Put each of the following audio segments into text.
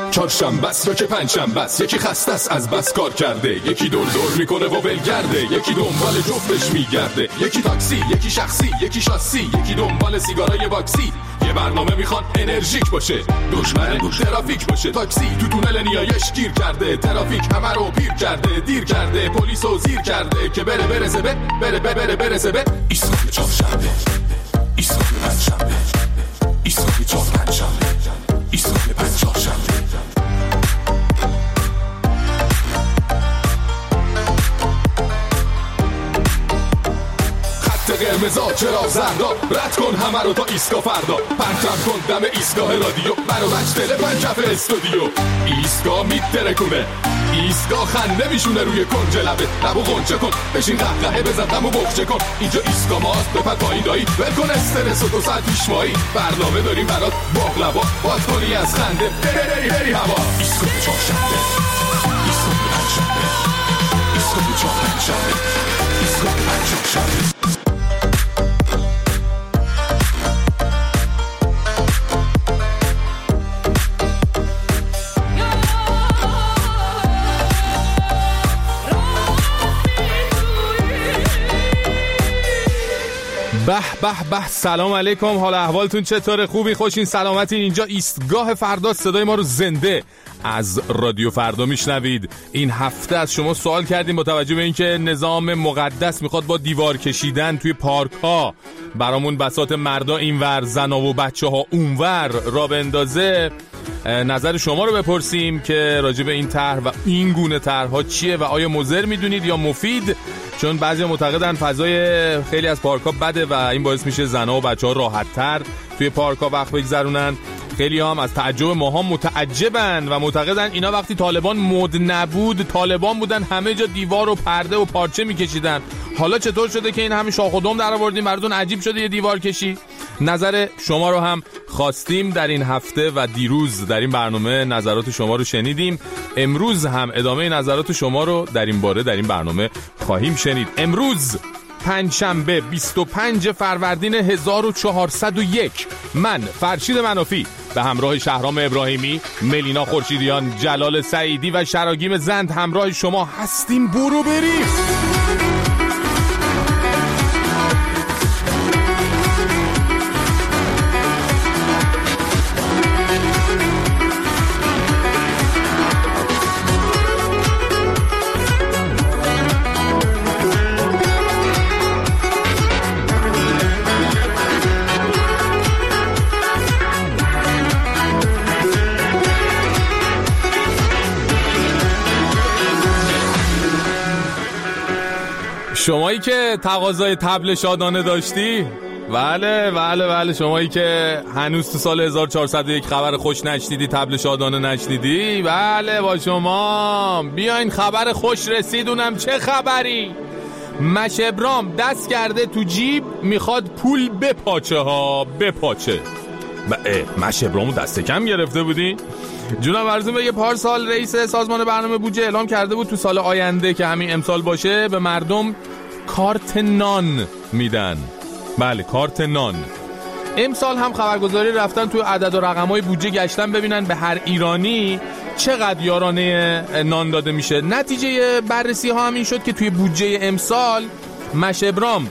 چهارشنبه است یا که پنجشنبه است، یکی خسته است از بس کار کرده، یکی دور دور میکنه و ولگرده، یکی دنبال جفتش میگرده، یکی تاکسی، یکی شخصی، یکی شاسی، یکی دنبال سیگارای باکسی. یه برنامه میخواد انرژیک باشه، دشمن ترافیک باشه. تاکسی تو تونل نیایش گیر کرده، ترافیک همه رو پیر کرده، دیر کرده، پلیسو زیر کرده که برسه به ایستگاه چهارشنبه، ایستگاه پنجشنبه، ایستگاه چهارشنبه، ایستگاه پنجشنبه. قرمزا چرا زردا، رد کن همه رو تا ایستگاه فردا، پرچم کن دم ایستگاه رادیو، برو بچ دل پنجف استودیو. ایستگاه میترکونه، ایستگاه خنده میشونه روی کنج لبه، لبو غنچه کن، بشین قهقهه بزن دمو بخچه کن. اینجا ایستگاه ماست، بپر پایین دایی، ول کن استرس و 2 ساعت پیش مایی، برنامه داریم برات باقلوا، باد کنی از خنده بری هوا. ایستگاه چهارشنبه، ایستگاه پنجشنبه، ایستگاه چهارشنبه، ایستگاه پنجشنبه. به سلام علیکم، حال احوالتون چطوره؟ خوبی؟ خوشین؟ سلامتین؟ اینجا ایستگاه فردا، صدای ما رو زنده از رادیو فردا میشنوید. این هفته از شما سوال کردیم با توجه به اینکه نظام مقدس میخواد با دیوار کشیدن توی پارک ها برامون بساط مردا اینور، زنا و بچه ها اونور را بندازه، نظر شما رو بپرسیم که راجع به این طرح و این گونه طرح‌ها چیه و آیا مضر میدونید یا مفید؟ چون بعضی معتقدن فضای خیلی از پارک‌ها بده و این باعث میشه زنا و بچه‌ها راحت‌تر توی پارک‌ها وقت بگذرونن. خیلی هم از تعجب ماها متعجبن و معتقدن اینا وقتی طالبان مد نبود، طالبان بودن همه جا دیوار و پرده و پارچه میکشیدن. حالا چطور شده که این همه شاخ و دم در آوردیم؟ براتون عجیب شده یه دیوار کشی؟ نظر شما رو هم خواستیم در این هفته و دیروز در این برنامه نظرات شما رو شنیدیم. امروز هم ادامه نظرات شما رو در این باره در این برنامه خواهیم شنید. امروز پنجشنبه 25 فروردین 1401 من فرشید منافی به همراه شهرام ابراهیمی، ملینا خورشیدیان، جلال سعیدی و شراگیم زند همراه شما هستیم. برو بریم. شمایی که تقاضای طبل شادانه داشتی، بله شمایی که هنوز تو سال 1401 خبر خوش نشنیدی، طبل شادانه نشنیدی، بله با شما بیاین خبر خوش رسیدونم. چه خبری؟ مشبرام دست کرده تو جیب، میخواد پول بپاچه. مشبرامو دست کم گرفته بودی؟ جناب ارزم به یه پارسال رئیس سازمان برنامه بودجه اعلام کرده بود تو سال آینده که همین امسال باشه به مردم کارت نان میدن. بله کارت نان. امسال هم خبرگزاری رفتن تو عدد و رقمای بودجه گشتن ببینن به هر ایرانی چقدر یارانه نان داده میشه. نتیجه بررسی ها همین شد که توی بودجه امسال مشبرام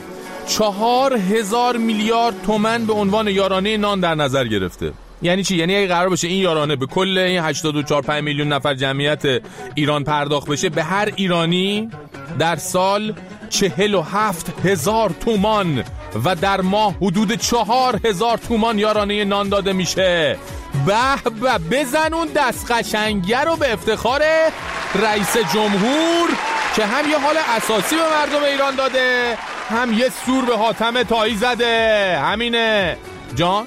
4000 میلیارد تومان به عنوان یارانه نان در نظر گرفته. یعنی چی؟ یعنی اگه قرار باشه این یارانه به کل این 84-5 میلیون نفر جمعیت ایران پرداخت بشه، به هر ایرانی در سال 47,000 تومان و در ماه حدود 4,000 تومان یارانه نان داده میشه. به بزنون دست قشنگه رو به افتخار رئیس جمهور که هم یه حال اساسی به مردم ایران داده، هم یه سور به حاتم طایی زده. همینه جان.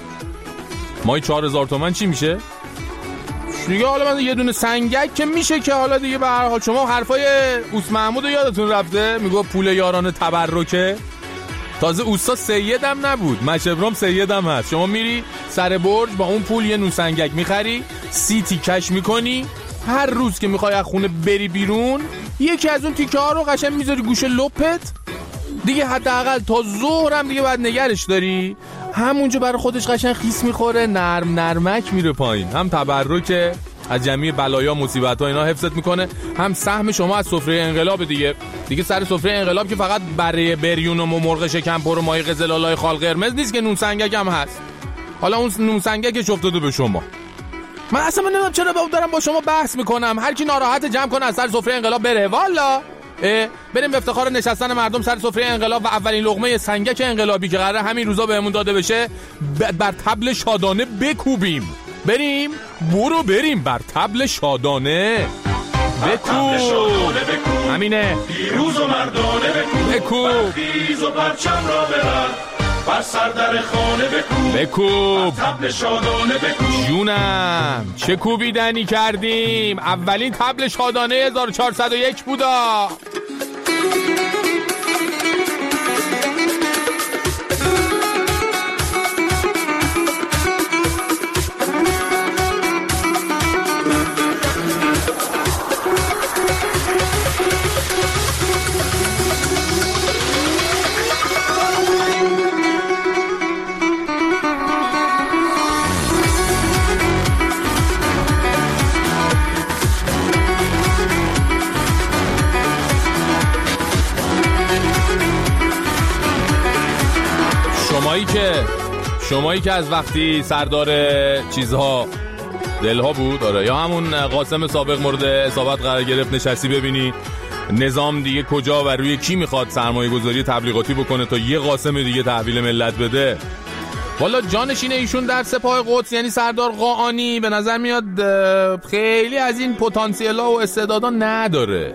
مای 4,000 تومان چی میشه؟ دیگه حالا من یه دونه سنگک که میشه که حالا دیگه به هر حال شما حرفای اوس محمود رو یادتون رفته میگه پول یاران تبرکه. تازه اوستا سیدم نبود، مشبرام سیدم هست. شما میری سر برج با اون پول یه نوسنگک میخری، 30 تیکش میکنی، هر روز که میخوای از خونه بری بیرون یکی از اون تیکه ها رو قشنگ میذاری گوشه لپت دیگه، حداقل تا ظهرم دیگه بعد نگرش داری، همونجا برای خودش قشنگ خیس میخوره، نرمک میره پایین. هم تبرکه از جمعی بلایا مصیبت‌ها اینا حفظت میکنه، هم سهم شما از سفره انقلاب دیگه سر سفره انقلاب که فقط برای بریون و مرغ شکمپر و ماهی قزل‌آلای خال قرمز نیست که نون سنگک هم هست. حالا اون نون سنگکش افتاده به شما. من اصلا نمیدونم چرا دارم با شما بحث میکنم. هر کی ناراحت جمع کنه از سر سفره انقلاب بره. والا بریم به افتخار نشستن مردم سر سفره انقلاب و اولین لقمه سنگک انقلابی که قراره همین روزا بهمون داده بشه بر طبل شادانه بکوبیم. بریم بر طبل شادانه بکوب. همینه، پیروز و مردانه بکوب، خیز و پرچم را ببر، بر سر در خانه بکوب، طبل شادانه بکوب. جونم چه کوبیدنی کردیم. اولین طبل شادانه 1401 بودا. شمایی که از وقتی سردار چیزها دلها بود یا همون قاسم سابق مورد اصابت قرار گرفت نشستی ببینی نظام دیگه کجا و روی کی میخواد سرمایه گذاری تبلیغاتی بکنه تا یه قاسم دیگه تحویل ملت بده. والا جانشین ایشون در سپاه قدس یعنی سردار قاآنی به نظر میاد خیلی از این پتانسیل‌ها و استعدادا نداره.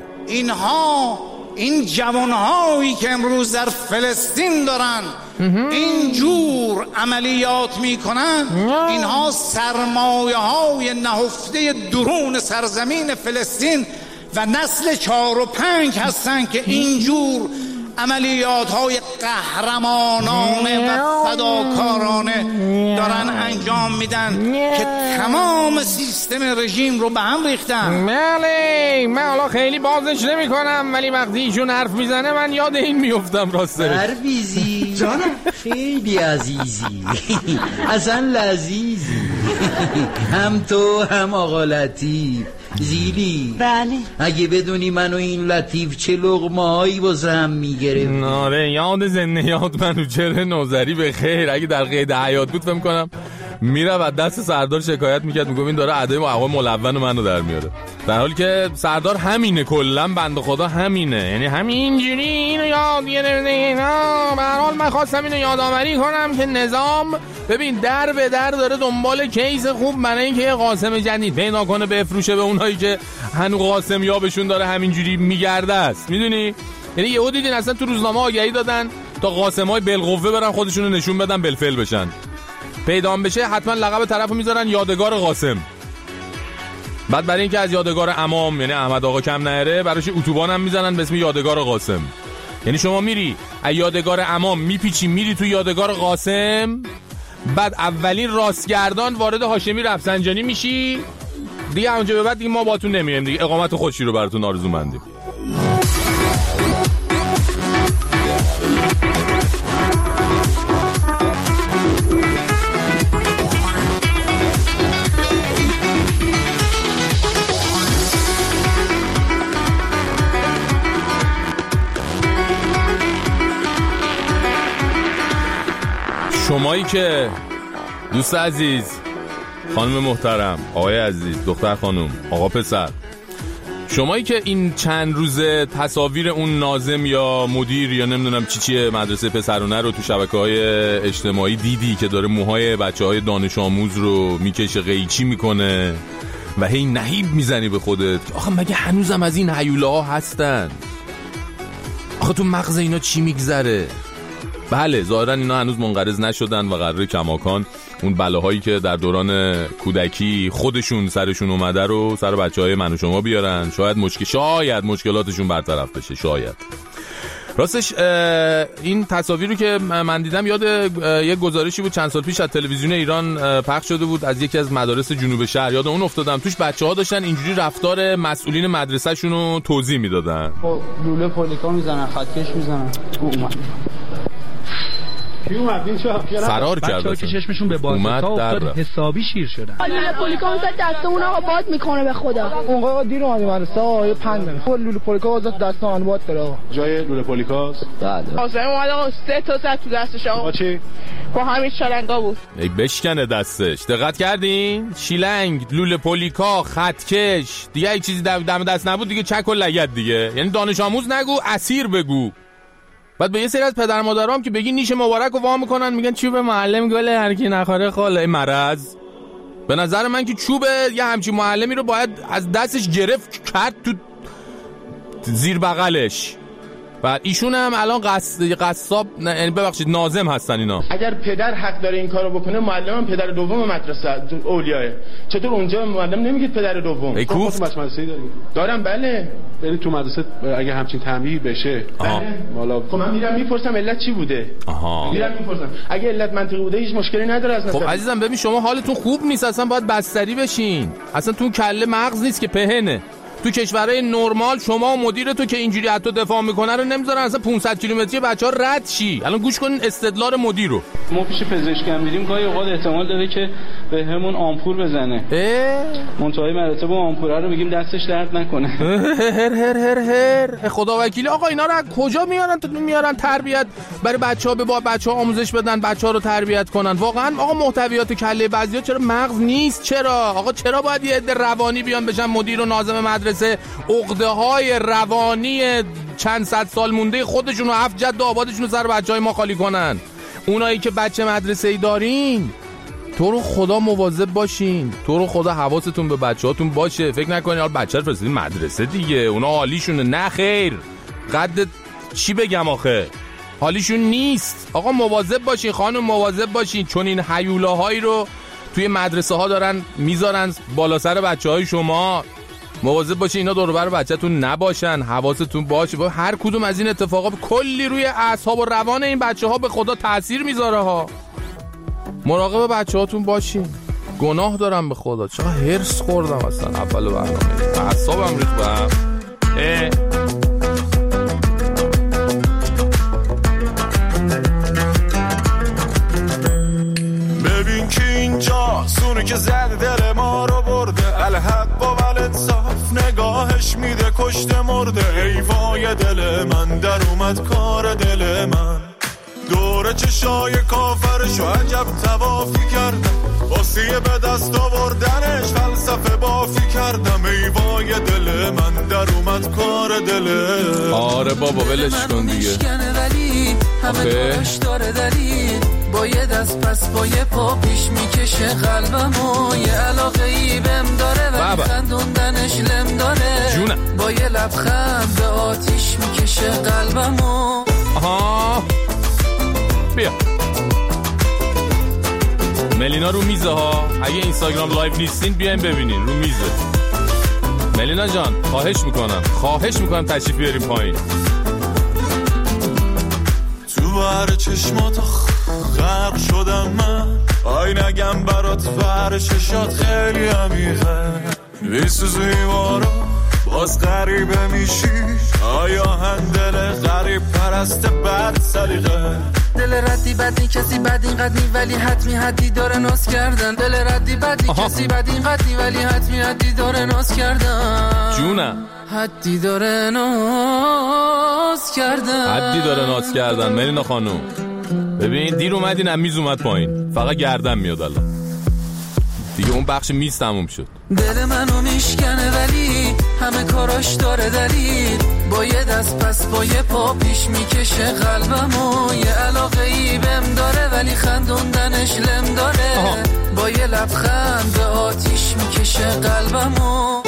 این جوانهایی که امروز در فلسطین دارن این جور عملیات میکنن، اینها سرمایه های نهفته درون سرزمین فلسطین و نسل 4 و 5 هستن که اینجور عملیات های قهرمانانه و فداکارانه دارن انجام میدن که تمام سیستم رژیم رو به هم ریختن. بله، من حالا خیلی بازش نمی کنم ولی وقتی ایشون حرف میزنه من یاد این میفتم. راسته پرویزی جانم خیلی عزیزی اصلا لذیذی هم تو هم آقا لطیف. زیلی بله اگه بدونی من و این لطیف چه لقمه هایی واسه هم میگرفتیم. ناره یاد زنده یاد منوچهر نوذری به خیر. اگه در قید حیات بود فهم کنم میره و دست سردار شکایت میکرد، میگم این داره ادای و ملون منو در میاره، در حالی که سردار همینه کلا بنده خدا همینه، یعنی همینجوری اینو یاد گرفته. به هر حال من خواستم اینو یادآوری کنم که نظام ببین در به در داره دنبال کیس خوب برای اینکه یه قاسم جدید پیدا کنه بفروشه به اونهایی که هنوز قاسم یابشون داره همینجوری میگرده است. میدونی یعنی یهو دیدین اصلا تو روزنامه آگهی دادن تا قاسمای بالقوه برن خودشونو نشون بدن بالفعل بشن، پیدا بشه حتما لقب طرفو میذارن یادگار قاسم. بعد برای اینکه از یادگار امام یعنی احمد آقا کم نره براش اتوبان هم میزنن به اسم یادگار قاسم. یعنی شما میری از یادگار امام میپیچی میری تو یادگار قاسم، بعد اولین راستگردان وارد هاشمی رفسنجانی میشی دیگه. اونجا به بعد دیگه ما باتون نمیریم دیگه، اقامت خوشی رو براتون آرزومندیم. شمایی که دوست عزیز، خانم محترم، آقای عزیز، دختر خانم، آقا پسر، شمایی که این چند روزه تصاویر اون ناظم یا مدیر یا نمیدونم چیه مدرسه پسرونه رو تو شبکه‌های اجتماعی دیدی که داره موهای بچه‌های دانش آموز رو میکشه قیچی میکنه و هی نهیب میزنی به خودت که آخه مگه هنوزم از این هیولاها هستن؟ آخه تو مغز اینا چی میگذره؟ بله ظاهرا اینا هنوز منقرض نشدن و قراره کماکان اون بلاهایی که در دوران کودکی خودشون سرشون اومده رو سر بچهای من و شما بیارن. شاید مشکلاتشون برطرف بشه. شاید راستش این تصاویر رو که من دیدم یاد یک گزارشی بود چند سال پیش از تلویزیون ایران پخش شده بود از یکی از مدارس جنوب شهر. یاد اون افتادم توش بچه‌ها داشتن اینجوری رفتار مسئولین مدرسه‌شون رو توضیح میدادن. لوله پلیکا میزنن، خطکش میزنن. اومد فرار کرد. بچه‌ها که چشمشون به بازتا افتاد حسابی شیر شدن. لوله پولیکا واسه دستمون آقا باد میکنه به خدا. اون آقا دیر اومد مدرسه آقا 5 دقیقه. لوله پولیکا واسه دستمون باد داره آقا. جای لوله پولیکاست؟ بله. حسین اومد آقا 3 تا زد تو دستش آقا. با چی؟ با همین شلنگا بود. ای بشکنه دستش. دقت کردین؟ شیلنگ، لوله پولیکا، خطکش، دیگه هیچ چیزی دم دست نبود دیگه، چک و لگد دیگه. یعنی دانش آموز نگو، اسیر بگو. بعد به یه سری از پدر مادرام که بگی نیش مبارک رو وا میکنن میگن چوب معلم گله هر کی نخوره خاله مرض. به نظر من که چوب یه همچین معلمی رو باید از دستش گرفت کرد تو زیر بغلش. بعد ایشون هم الان قصاب ببخشید ناظم هستن اینا. اگر پدر حق داره این کارو بکنه، معلمم پدر دوم مدرسه اولیاء. چطور اونجا معلم نمیگید پدر دوم؟ ای کوفت مدرسه‌ای دارم بله. یعنی تو مدرسه اگه همچین تنبیهی بشه والا خب من میرم میپرسم علت چی بوده. میرم میپرسم اگه علت منطقی بوده هیچ مشکلی نداره اصلا. خب عزیزم ببین شما حالتون خوب نیست، اصلا باید بستری بشین. اصلا تو کله مغز نیست که پهنه. تو کشورهای نرمال شما و مدیر تو که اینجوری حتی دفاع میکنه رو نمیذارن اصلا 500 کیلومتری بچه‌ها رد شی. الان گوش کنین استدلال مدیر رو. ما پیش پزشکم میریم گاهی اوقات احتمال داره که به همون آمپول بزنه. منتهای مراتب اون آمپوله رو میگیم دستش درد نکنه. هر خدا وکیلی. آقا اینا رو کجا میارن تربیت برای بچه‌ها، به بچه‌ها آموزش بدن، بچه‌ها رو تربیت کنن. واقعا آقا محتویات کله بعضیا چرا مغز نیست؟ چرا آقا چرا باید یه عده روانی بیان بشن مدیر و ناظم مدرسه؟ عقده‌های روانی چند صد سال مونده خودشون و 7 جد و آبادشون رو سر بچه‌های ما خالی کنن. اونایی که بچه مدرسه‌ای دارین تو رو خدا مواظب باشین، تو رو خدا حواستون به بچه‌هاتون باشه. فکر نکنین حالا بچه رو فرستادین مدرسه دیگه اونا حالیشونه. نه خیر، قد چی بگم آخه، حالیشون نیست. آقا مواظب باشین، خانم مواظب باشین، چون این هیولاهایی رو توی مدرسه ها دارن میذارن بالا سر بچه‌های شما. مواظب باشین اینا دور و بر بچه‌تون نباشن، حواستون باشه. هر کدوم از این اتفاقات کلی روی اعصاب و روان این بچه‌ها به خدا تاثیر میذاره ها. مراقب بچه‌هاتون باشین. گناه دارم به خدا، چقدر هرس خوردم اصلا اول برنامه، اعصابم ریخت به هم. ببین که اینجا سونی که زد دل ما رو برده، الحق و الانصاف نگاهش میده کشته مرده. ای وای دل من در اومد کار دل من، دور چشای کافرشو عجب توافی کردم، واسیه به دست آوردنش فلسفه بافی کردم. ای وای دل من در اومد کار دل. آره بابا ولش کن دیگه. همه داره دلیل، با یه دست پس با یه پا پیش میکشه قلبمو. یه علاقه ای بهم داره ولی خندوندنش لم داره. با یه لبخند به آتیش میکشه قلبمو. آها بیا ملینا رو میزه ها. اگه اینستاگرام لایو نیستین بیاین ببینین رو میزه. ملینا جان خواهش میکنم تشریف بیاریم پایین. تو بر چشمات غرق شدم من، آی نگم برات بر چشات خیلی عمیقه. میسوزی بارا باز غریبه میشی، آیا هندل غریب پرست بد سلیقه. دل ردی بدی کسی بد اینقدر نی ولی حتمی حدی داره ناز کردن. دل ردی بدی کسی بد اینقدر نی ولی حتمی حدی داره ناز کردن. جونم حدی داره ناز کردن. ملینا خانوم ببین دیر اومدین هم میز اومد پایین، فقط گردن میاد الان دیگه. اون بخش میز تموم شد. دل منو میشکنه ولی همه کاراش داره دلیل، با یه دست پس با یه پا پیش میکشه قلبمو. یه علاقه ای بهم داره ولی خندوندنش لم داره. با یه لبخند به آتیش میکشه قلبمو.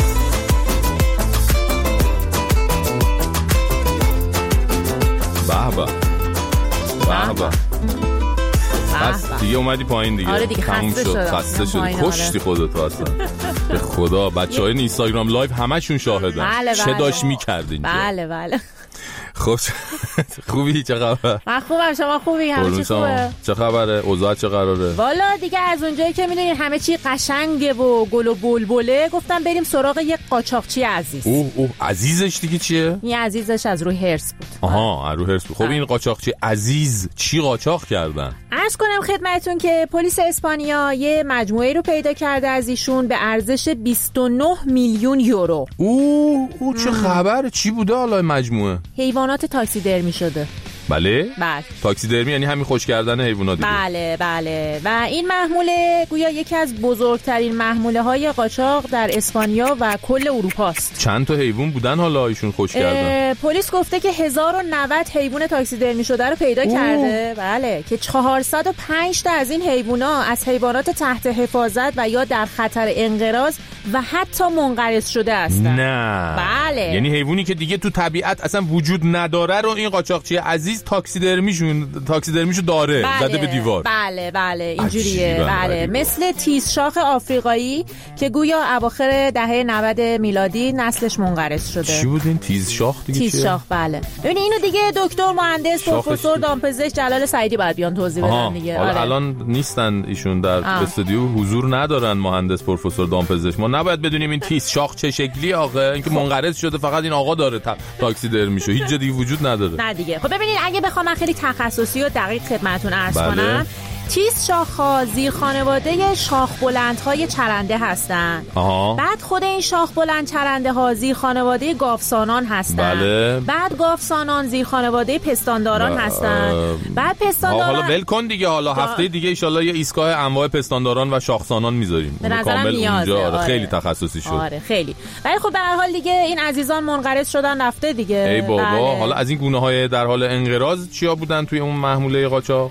بابا بس دیگه اومدی پایین دیگه. آره دیگه خسته شد. کشتی خودتو اصلا به خدا. بچهای اینستاگرام لایو همشون شاهدن. بله. چه داشت میکردین. بله. خب خوبی؟ چه خبر؟ من خوبم، شما خوبی؟ همه چی خوبه؟ چه خبره؟ اوضاع چه قراره؟ والا دیگه از اونجایی که میدونین همه چی قشنگه و گل و بلبله، گفتم بریم سراغ یک قاچاقچی عزیز. اوه عزیزش دیگه چیه؟ این عزیزش از روی هرس بود. آها از روی هرس بود. خب این قاچاقچی عزیز چی قاچاق کردن؟ عرض کنم خدمتتون که پلیس اسپانیا یه مجموعه رو پیدا کرده از ایشون به ارزش 29 میلیون یورو. اوه چه خبر؟ چی بوده حالا مجموعه؟ حیوانات تاکسیدرمی شده. بله؟ تاکسیدرمی یعنی همین خوش کردن حیوانات دیگه. بله و این محموله گویا یکی از بزرگترین محموله های قاچاق در اسپانیا و کل اروپا است. چند تا حیوان بودن حالا ایشون خوش کردن؟ پلیس گفته که 1090 حیوان تاکسیدرمی شده رو پیدا کرده. بله که 405 تا از این حیونا از حیوانات تحت حفاظت و یا در خطر انقراض و حتی منقرض شده هستن. نه بله یعنی حیوانی که دیگه تو طبیعت اصلا وجود نداره رو این قاچاقچی عزیز تاکسیدرمیشو داره. زده به دیوار. بله اینجوریه. بله مثل تیزشاخ آفریقایی که گویا اواخر دهه 90 میلادی نسلش منقرض شده. چی بود این تیزشاخ دیگه؟ تیزشاخ بله. ببین اینو دیگه دکتر مهندس پروفسور دامپزشک جلال سعیدی باید بیان توضیح بدن دیگه. الان نیستن ایشون در استودیو، حضور ندارن مهندس پروفسور دامپزشک. ما نباید بدونیم این تیزشاخ چه شکلی آخه، اینکه منقرض شده فقط این آقا داره تاکسیدرمیشو، هیچ جا دیگه وجود نداره. نه دیگه. خب ببینید اگه بخوام من خیلی تخصصی و دقیق خدمتتون عرض کنم، تیز شاخ‌ها زیر خانواده شاخ بلندهای چرنده هستن. بعد خود این شاخ بلند چرنده ها زیر خانواده گاوسانان هستن. بعد گاوسانان زیر خانواده پستانداران هستن. بعد پستانداران حالا ول کن دیگه، حالا هفته دیگه ان شاءالله یه ایستگاه انواع پستانداران و شاخسانان میذاریم. کامل اونجا. خیلی تخصصی شد. آره خیلی. ولی خب به هر حال دیگه این عزیزان منقرض شدن رفته دیگه. ای بابا. حالا از این گونه‌های در حال انقراض چیا بودن توی اون محموله قاچاق؟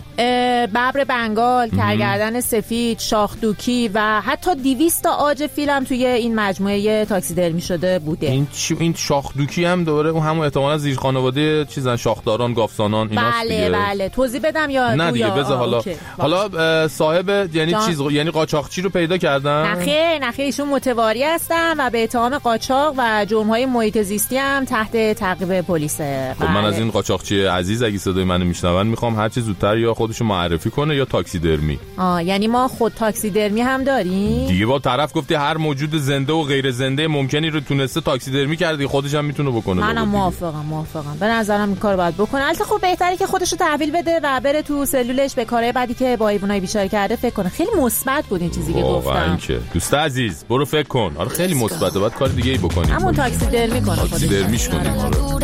ببر بنگال، کرگردن سفید، شاخدوکی و حتی 200 تا عاج فیل هم توی این مجموعه تاکسیدرمی شده بوده. این شاخدوکی هم دوره اون همون احتمالاً زیر خانواده چیزن، شاخداران، گاوسانان ایناست دیگه. بله توضیح بدم یا نه دیگه بذار حالا صاحب یعنی قاچاقچی رو پیدا کردن؟ نخیر ایشون متواری هستن و به اتهام قاچاق و جرم‌های محیط زیستی هم تحت تعقیب پلیسه. خب من از این قاچاقچی عزیز اگه صدای منو میشنون میخوام هر چه زودتر یا خودشو معرفی کنه یا تاکسیدرمی. یعنی ما خود تاکسیدرمی هم داریم دیگه. با طرف گفتی هر موجود زنده و غیر زنده ممکنی رو تونسته تاکسیدرمی کرده، خودش هم میتونه بکنه. منم موافقم. به نظرم این کارو باید بکنه. البته خب بهتره که خودش رو تحویل بده و بره تو سلولش به کارهای بعدی که با حیوانای بیچاره کرده فکر کنه. خیلی مثبت بود این چیزی که گفتم. اینکه دوست عزیز برو فکر کن. آره خیلی مثبته، باید کار دیگه ای بکنی. همون تاکسیدرمی کنه. تاکسیدرمیش کنیم.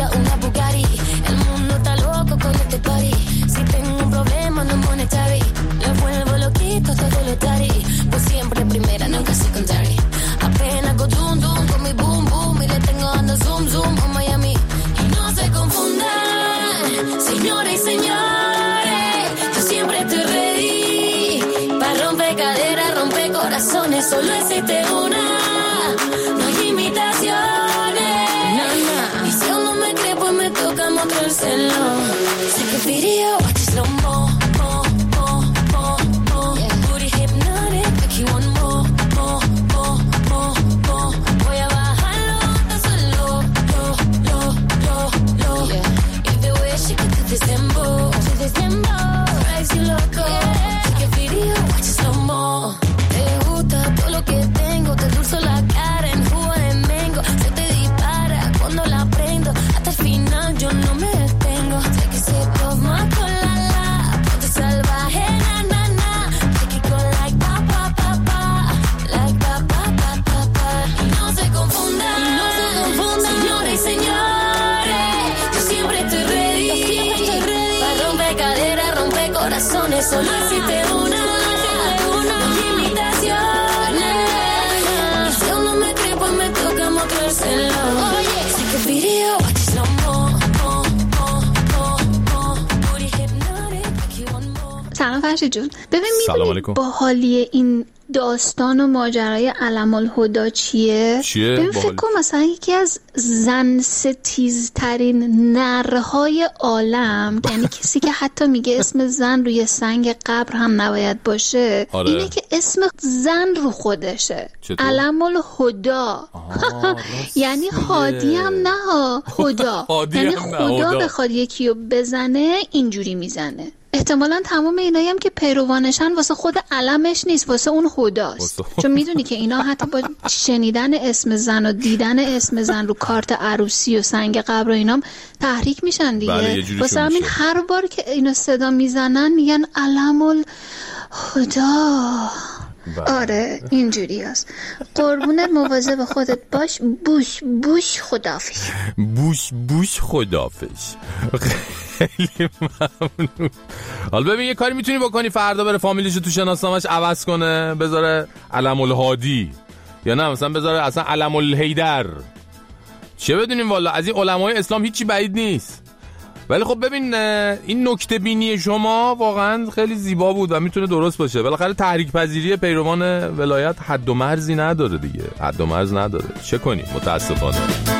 Todo lo tari, pues siempre primera, nunca secondary. Apenas go dum dum con mi boom boom y le tengo dando zoom zoom a Miami. Y no se confundan, señores y señores, yo siempre estoy ready. Pa' romper caderas, romper corazones, solo existe una, no hay imitaciones. Y si aún no me cree, pues me toca mostrárselo. Sé que video, watch it slow mo. Solo existe una, no hay imitaciones. Y si aún no me cree, pues me toca mostrárselo. Así que video, watch it slow mo. سلام فرشید جون. ببین میدونی با حالی این داستان و ماجرای علم الهدا چیه؟ ببین فکر کنم مثلا یکی از زن ستیزترین نرهای عالم، یعنی کسی که حتی میگه اسم زن روی سنگ قبر هم نباید باشه، اینه که اسم زن رو خودشه. علم الهدا یعنی هادی هم نه خدا، یعنی خدا بخواد یکی رو بزنه اینجوری میزنه. احتمالاً تمام اینایی هم که پیروانشن واسه خود علمش نیست، واسه اون خداست. چون میدونی که اینا حتی با شنیدن اسم زن و دیدن اسم زن رو کارت عروسی و سنگ قبر و اینام تحریک میشن دیگه. واسه همین هر بار که اینا صدا میزنن میگن علم الهدا. آره اینجوری هست. قربونت مواظب خودت باش. بوش خدافظ. بوش خدافظ. خیلی ممنون. حالا ببین یه کاری میتونی بکنی، فردا بره فامیلیشو تو شناسنامه‌اش عوض کنه، بذاره علم الهادی، یا نه مثلا بذاره اصلا علم الحیدر. چه بدونیم والا از این علمای اسلام هیچی بعید نیست. ولی خب ببین این نکته بینی شما واقعا خیلی زیبا بود و میتونه درست باشه. بالاخره تحریک پذیری پیروان ولایت حد و مرزی نداره دیگه، حد و مرز نداره. چه کنیم متاسفانه.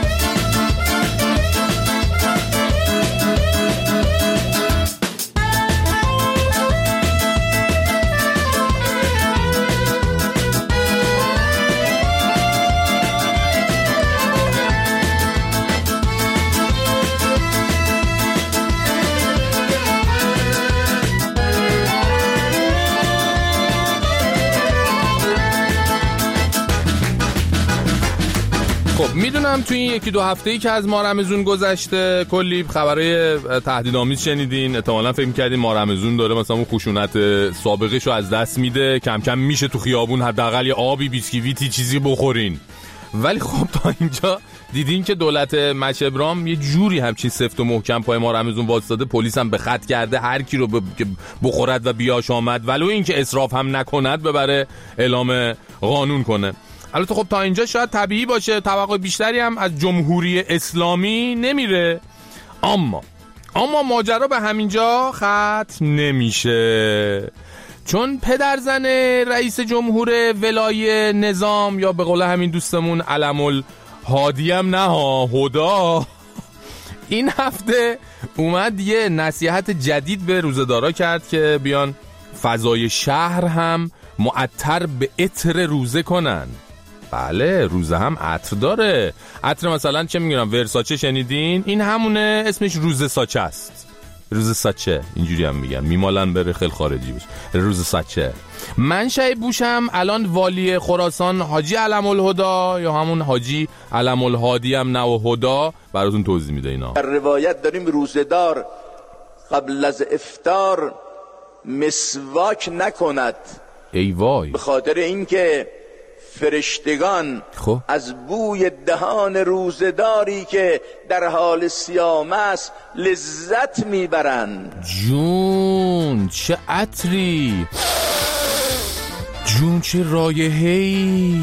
میدونم توی این یکی دو هفته‌ای که از ماه رمضان گذشته کلی خبرای تهدیدآمیز شنیدین. احتمالاً فکر می‌کردین ماه رمضان داره مثلا اون خشونت سابقه‌شو از دست میده، کم کم میشه تو خیابون حداقل یه آبی بیسکویتی چیزی بخورین. ولی خب تا اینجا دیدین که دولت مچبرام یه جوری همچین سفت و محکم پای ما رمضان واسطاده، پلیس هم به خط کرده هر کی رو بخورد و بیاش آمد ولو این که اسراف هم نکند ببره اعلام قانون کنه. البته خب تا اینجا شاید طبیعی باشه، توقع بیشتری هم از جمهوری اسلامی نمیره، اما ماجرا به همینجا ختم نمیشه، چون پدرزن رئیس جمهور ولای نظام یا به قول همین دوستمون علم الهادی هم نه هدا این هفته اومد یه نصیحت جدید به روزه‌دارا کرد که بیان فضای شهر هم معطر به عطر روزه کنن. بله روزه هم عطر داره. عطر مثلا چه میگم ورساچه شنیدین؟ این همونه، اسمش روزه ساچه است. روزه ساچه اینجوری هم میگن، میمالن بره خیلی خارجی بشه. روزه ساچه. منشأ بوشم الان والی خراسان حاجی علم الهدا یا همون حاجی علم الهادی هم نه و هدا براتون توضیح میده اینا. در روایت داریم روزه‌دار قبل از افطار مسواک نکند. ای وای. به خاطر اینکه فرشتگان از بوی دهان روزه‌داری که در حال صیام است لذت میبرند. جون چه عطری، جون چه رایحه‌ای،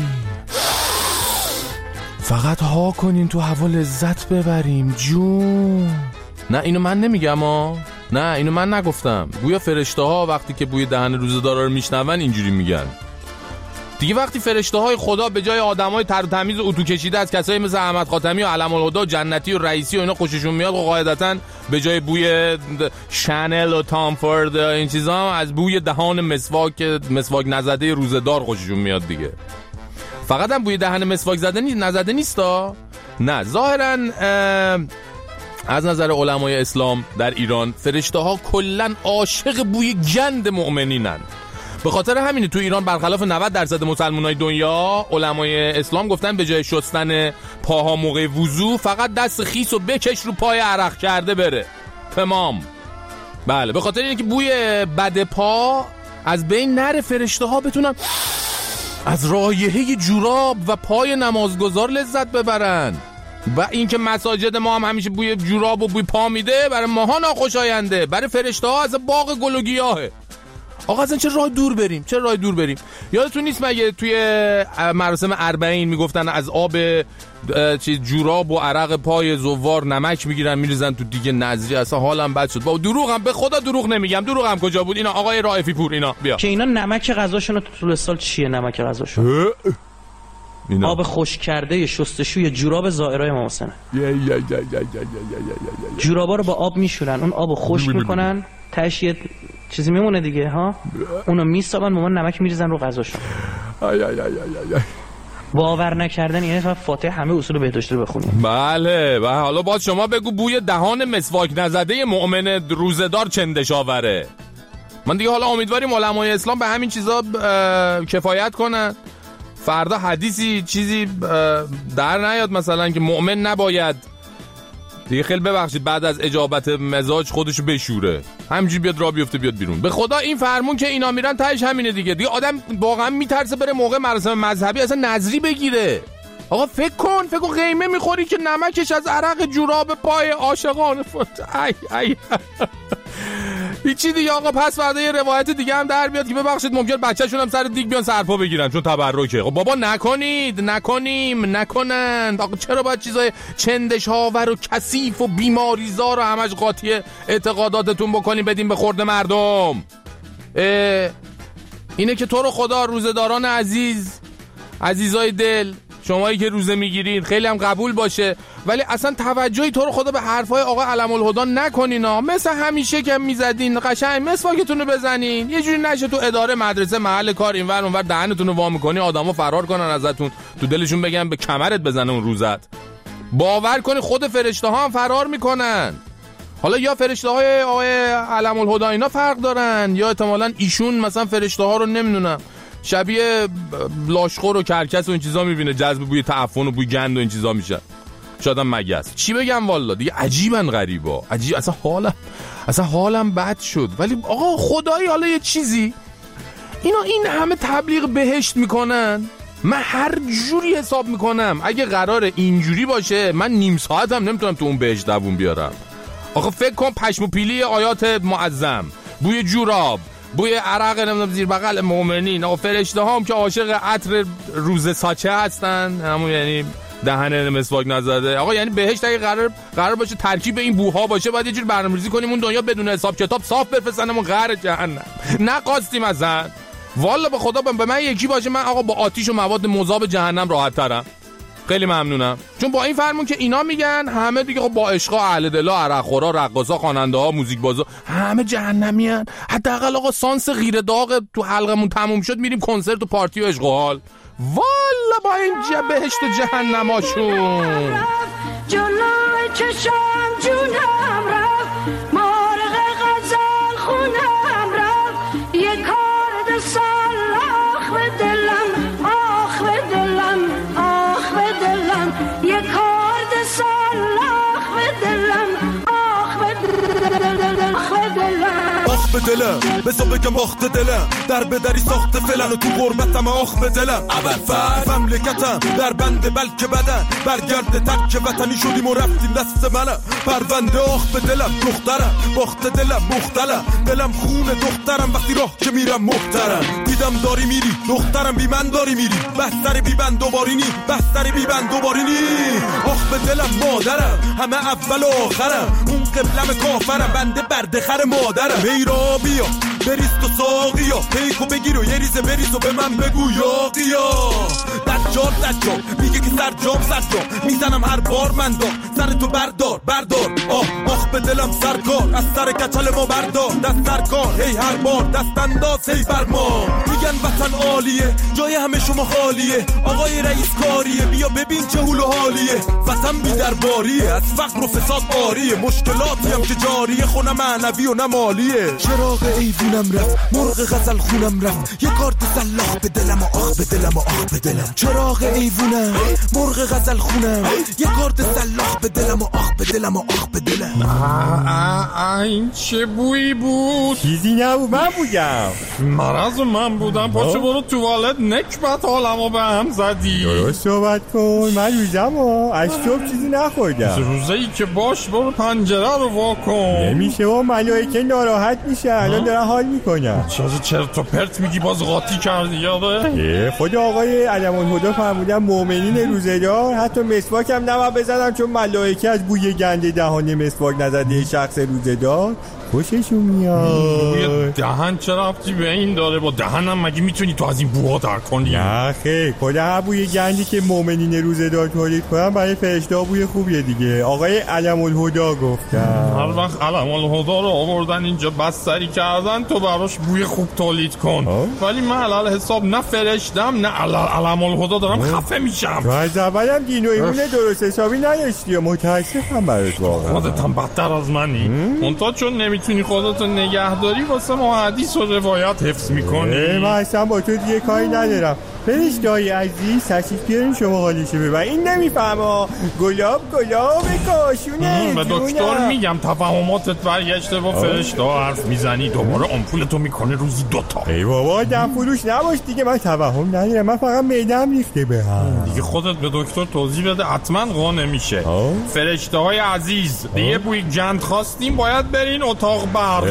فقط ها کنین تو هوا لذت ببریم جون. نه اینو من نمیگم نه اینو من نگفتم، گویا فرشته ها وقتی که بوی دهن روزه‌دارا رو میشنون اینجوری میگن دیگه. وقتی فرشته های خدا به جای آدمای تر و تمیز و اتو کشیده از کسایی مثل احمد خاتمی و علم الهدا و جنتی و رئیسی و اینا خوششون میاد و قاعدتاً به جای بوی شانل و تام فورد و این چیزا از بوی دهان مسواک نزده روزه‌دار خوششون میاد دیگه. فقط هم بوی دهن مسواک نزده نیستا؟ نه ظاهراً از نظر علمای اسلام در ایران فرشته ها کلاً عاشق بوی گند مؤمنینن. به خاطر همینه تو ایران برخلاف 90% مسلمانای دنیا علمای اسلام گفتن به جای شستن پاها موقع وضو فقط دست خیس و بکش رو پای عرق کرده بره تمام. بله به خاطر اینه که بوی بد پا از بین نره، فرشته ها بتونن از رایحه جوراب و پای نمازگزار لذت ببرن. و اینکه مساجد ما هم همیشه بوی جوراب و بوی پا میده برای ماها ناخوشاینده، برای فرشته ها از باغ گل و گیاهه. آقا اصلا چه راه دور بریم. یادتون نیست مگه توی مراسم 40 میگفتن از آب جوراب و عرق پای زوار نمک میگیرن میریزن تو دیگه نظری؟ اصلا حالم بد شد. با دروغم، به خدا دروغ نمیگم. دروغم کجا بود؟ اینا آقای رائفی پور اینا بیا که اینا نمک غذاشون تو طول سال چیه؟ نمک غذاشون آب خشک کرده شستشوی جوراب زائرای امام حسین. جورابا رو با آب میشورن، اون آبو خشک میکنن، تهش یه چیزی میمونه دیگه ها، اونو میسابن، مامان نمک میریزن رو غذاشون. باور نکردن یعنی فاتحه همه اصول بهداشتی رو بخونیم. بله و حالا باز شما بگو بوی دهان مسواک نزده مؤمن روزدار چندشاوره. من دیگه حالا امیدواریم علمای اسلام به همین چیزا کفایت کنن. فردا حدیثی چیزی در نیاد مثلا که مؤمن نباید دیگه، خیلی ببخشید، بعد از اجابت مزاج خودشو بشوره، همینجوری بیاد راه بیفته بیاد بیرون. به خدا این فرمون که اینا میرن تهش همینه دیگه آدم واقعا میترسه بره موقع مراسم مذهبی اصلا نظری بگیره. آقا فکر کن قیمه میخوری که نمکش از عرق جوراب پای عاشقان ای هیچی دیگه. آقا پس فردا یه روایت دیگه هم در بیاد که ببخشید ممکن بچه‌شون هم سر دیگ بیان سرپا بگیرن چون تبرکه. خب بابا نکنند. آقا چرا باید چیزای چندشاور و کثیف و بیماریزار و همش قاطی اعتقاداتتون بکنیم بدیم به خورد مردم؟ اینه که تو رو خدا روزداران عزیزای دل، شمایی که روزه میگیرید خیلی هم قبول باشه، ولی اصلا توجهی تو رو خدا به حرفای آقا علم الهدی نکنین ها. مثل همیشه که میزدین قشنگ مسواکتون رو بزنین، یه جوری نشه تو اداره، مدرسه، محل کار اینور اونور دهنتون رو وا میکنی آدمو فرار کنن ازتون، تو دلشون بگن به کمرت بزنه اون روزت. باور کنی خود فرشته ها هم فرار میکنن. حالا یا فرشته های آقای علم الهدی اینا فرق دارن، یا احتمالاً ایشون مثلا فرشته ها رو نمیدونم شبیه لاشخور و کرکس و این چیزا میبینه، جذب بوی تعفن و بوی گند و این چیزا میشه، شاید هم مگس. چی بگم والا دیگه، عجیبن غریبا، عجیب. اصلا حالم بد شد. ولی آقا خدایی حالا یه چیزی، این همه تبلیغ بهشت میکنن، من هر جوری حساب میکنم اگه قرار اینجوری باشه من نیم ساعت هم نمیتونم تو اون بهشت دووم بیارم. آقا فکر کن پشم و پیلی آیات معظم، بوی جوراب، بوی عرق نمیدونم زیر بغل مؤمنین. آقا فرشته هم که عاشق عطر روز ساچه هستن، همون یعنی دهن مسواک نزده. آقا یعنی بهشت اگه قرار باشه ترکیب این بوها باشه، باید یه جور برنامه‌ریزی کنیم اون دنیا بدون حساب کتاب صاف بفرستنمون قهر جهنم. نقاستیم ازن والا به خدا به من یکی باشه، من آقا با آتیش و مواد مذاب جهنم راحت ترم. خیلی ممنونم. چون با این فرمون که اینا میگن همه دیگه خب با عشقا، اهل دلا، عرقخورا، رقاصا، خواننده ها، موزیک بازا همه جهنمیان. حداقل آقا سانس غیر داغ تو حلقمون تموم شد میریم کنسرت و پارتی و عشق و حال. والا با این بهشت و جهنماشون جلوی چشم جونم رفت، مرغ غزل خونم رفت، یه کار سلاخ به دلم، آخ به دلم، آخ به دلم، یه کار سلاخ به دلم، آخ به دلم، آخ به دلم، آخ به دلم، بسا بگم آخ به دلم، در بدری ساخت فلن و تو غربتم آخ به دلم. اول فرد مملکتم در بنده بلکه بدن، برگرد تک وطنی شدیم و رفتیم دست منم. پرونده آخ به دلم، دخترم باخت دلم مختلم، دلم خونه دخترم وقتی راه که میرم محترم. دیدم داری میری دخترم بی من داری میری، بستر بی بند دوبارینی، بستر بی بند دوبارینی. آخ به دلم مادرم، همه اول و آخرم، اون قبلم کافرم، بنده بردخر مادرم. ایرا بیا بریست و ساقیا، پیکو بگیر و یه ریزه بریز و به من بگو یا قیا. دجال میگه که سرجام میزنم هر بار من دار، سر تو بردار آخ به دلم سرکار، از سر کچل ما بردار دست سرکار، هی هر بار دست انداز هی بر ما. میگن وطن عالیه جای همه شما خالیه، آقای رئیس کاریه بیا ببین چه حول و حالیه. وطن بی درباریه از فقر و فساد آریه، مشکلاتی هم که جاریه خونه معنوی و نمالیه. چراغ ایوونم رفت، مرغ غزل خونم رفت، یه کارت سلاخ به دلم و آخ به دلم و آخ به دلم. چراغ ایوونم، مرغ غزل خونم، یه کارت سلاخ به دلم و آخ به دلم و آخ به دلم. این چه بویی بود؟ چیزی نبود، من بودم. مرض من بودم. پاشو برو توالت، نکبت حالمو به هم زدی. درست صحبت کن، من روزم از صبح چیزی نخوردم. روزایی که باش برو پنجره رو وا کن. نمیشه و ملائکه ناراحت میشه، الان دارن حال میکنن. چرت و پرت میگی، باز قاطی کردی یاده؟ خود آقای علم‌الهدی فرمودن مؤمنین روزه‌دار حتی مسواک هم نباید بزنن، چون ملائکه از بوی گند دهان مسواک نزده شخص روزه‌دار خوششون میاد. بوی دهن چه ربطی به این داره؟ با دهنم مگه میتونی تو از این بوها در کنی؟ نه خیر، کلا هر بوی گندی که مؤمنین روزه‌دار تولید کنن برای فرشته‌ها بوی خوبیه دیگه. آقای علم‌الهدی گفتن هر وقت علم‌الهدی رو آوردن اینجا بستری کردن تو براش بوی خوب تولید کن. ولی من علل حساب نه فرشتم نه علم‌الهدی دارم خفه میشم. تو از اولم دین و ایمون درست حسابی نداشتی و متاسفم برات واقعا. خودت هم بدتر از منی. منتها چون نمیتونی خودتو نگهداری واسه ما حدیث و روایت حفظ میکنی. من اصلا با تو دیگه کاری ندارم. فرشته‌های عزیز تشریف بیارین شما حالیشو ببر. این نمیفهمه گلاب کاشونه. به دکتر میگم تفاهماتت برگشته، با فرشته‌ها حرف میزنی، دوباره آمپولتو میکنه روزی 2 تا. ای بابا دم فروش نباش دیگه، من توهم ندارم، من فقط معده‌ام ریخته به هم. دیگه خودت به دکتر توضیح بده، حتما قانع میشه. فرشته‌های عزیز دیگه بوی گند خواستیم، باید برین اتاق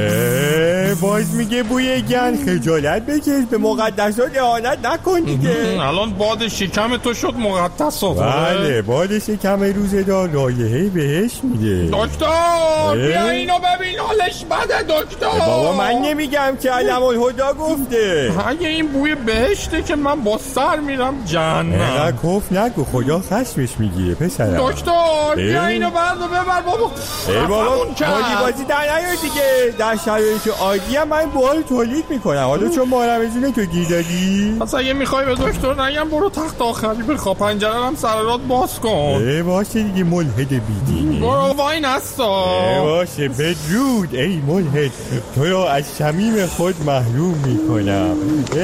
برق. باز میگه بوی گند، خجالت بکش، به مقدسات اهانت نکن دیگه. الان باد شکم تو شد مقدس. بله باد شکم روزه‌دار رایحه بهش میده. دکتر بیا اینو ببین، حالش بده دکتر. بابا من نمیگم که علم‌الهدی گفته. اگه این بوی بهشته که من با سر میرم جهنم. نه کف نگو، خدا خشمش میگیره پسرم. دکتر بیا اینو ببر بابا. ای بابا حالی بازی در نیار دیگه. در شرایط عادی هم من بوها رو تولید میکنم، حالا چون محرم‌زونه تو گیر دادی. پس اگه میخوای به دکتر نگم برو تخت آخری بخوا، پنجره هم سر رات باز کن. باشه دیگه ملحد بیدینی. برو وای نستا. باشه بدرود ای ملحد، تو رو از صمیم خود محروم میکنم.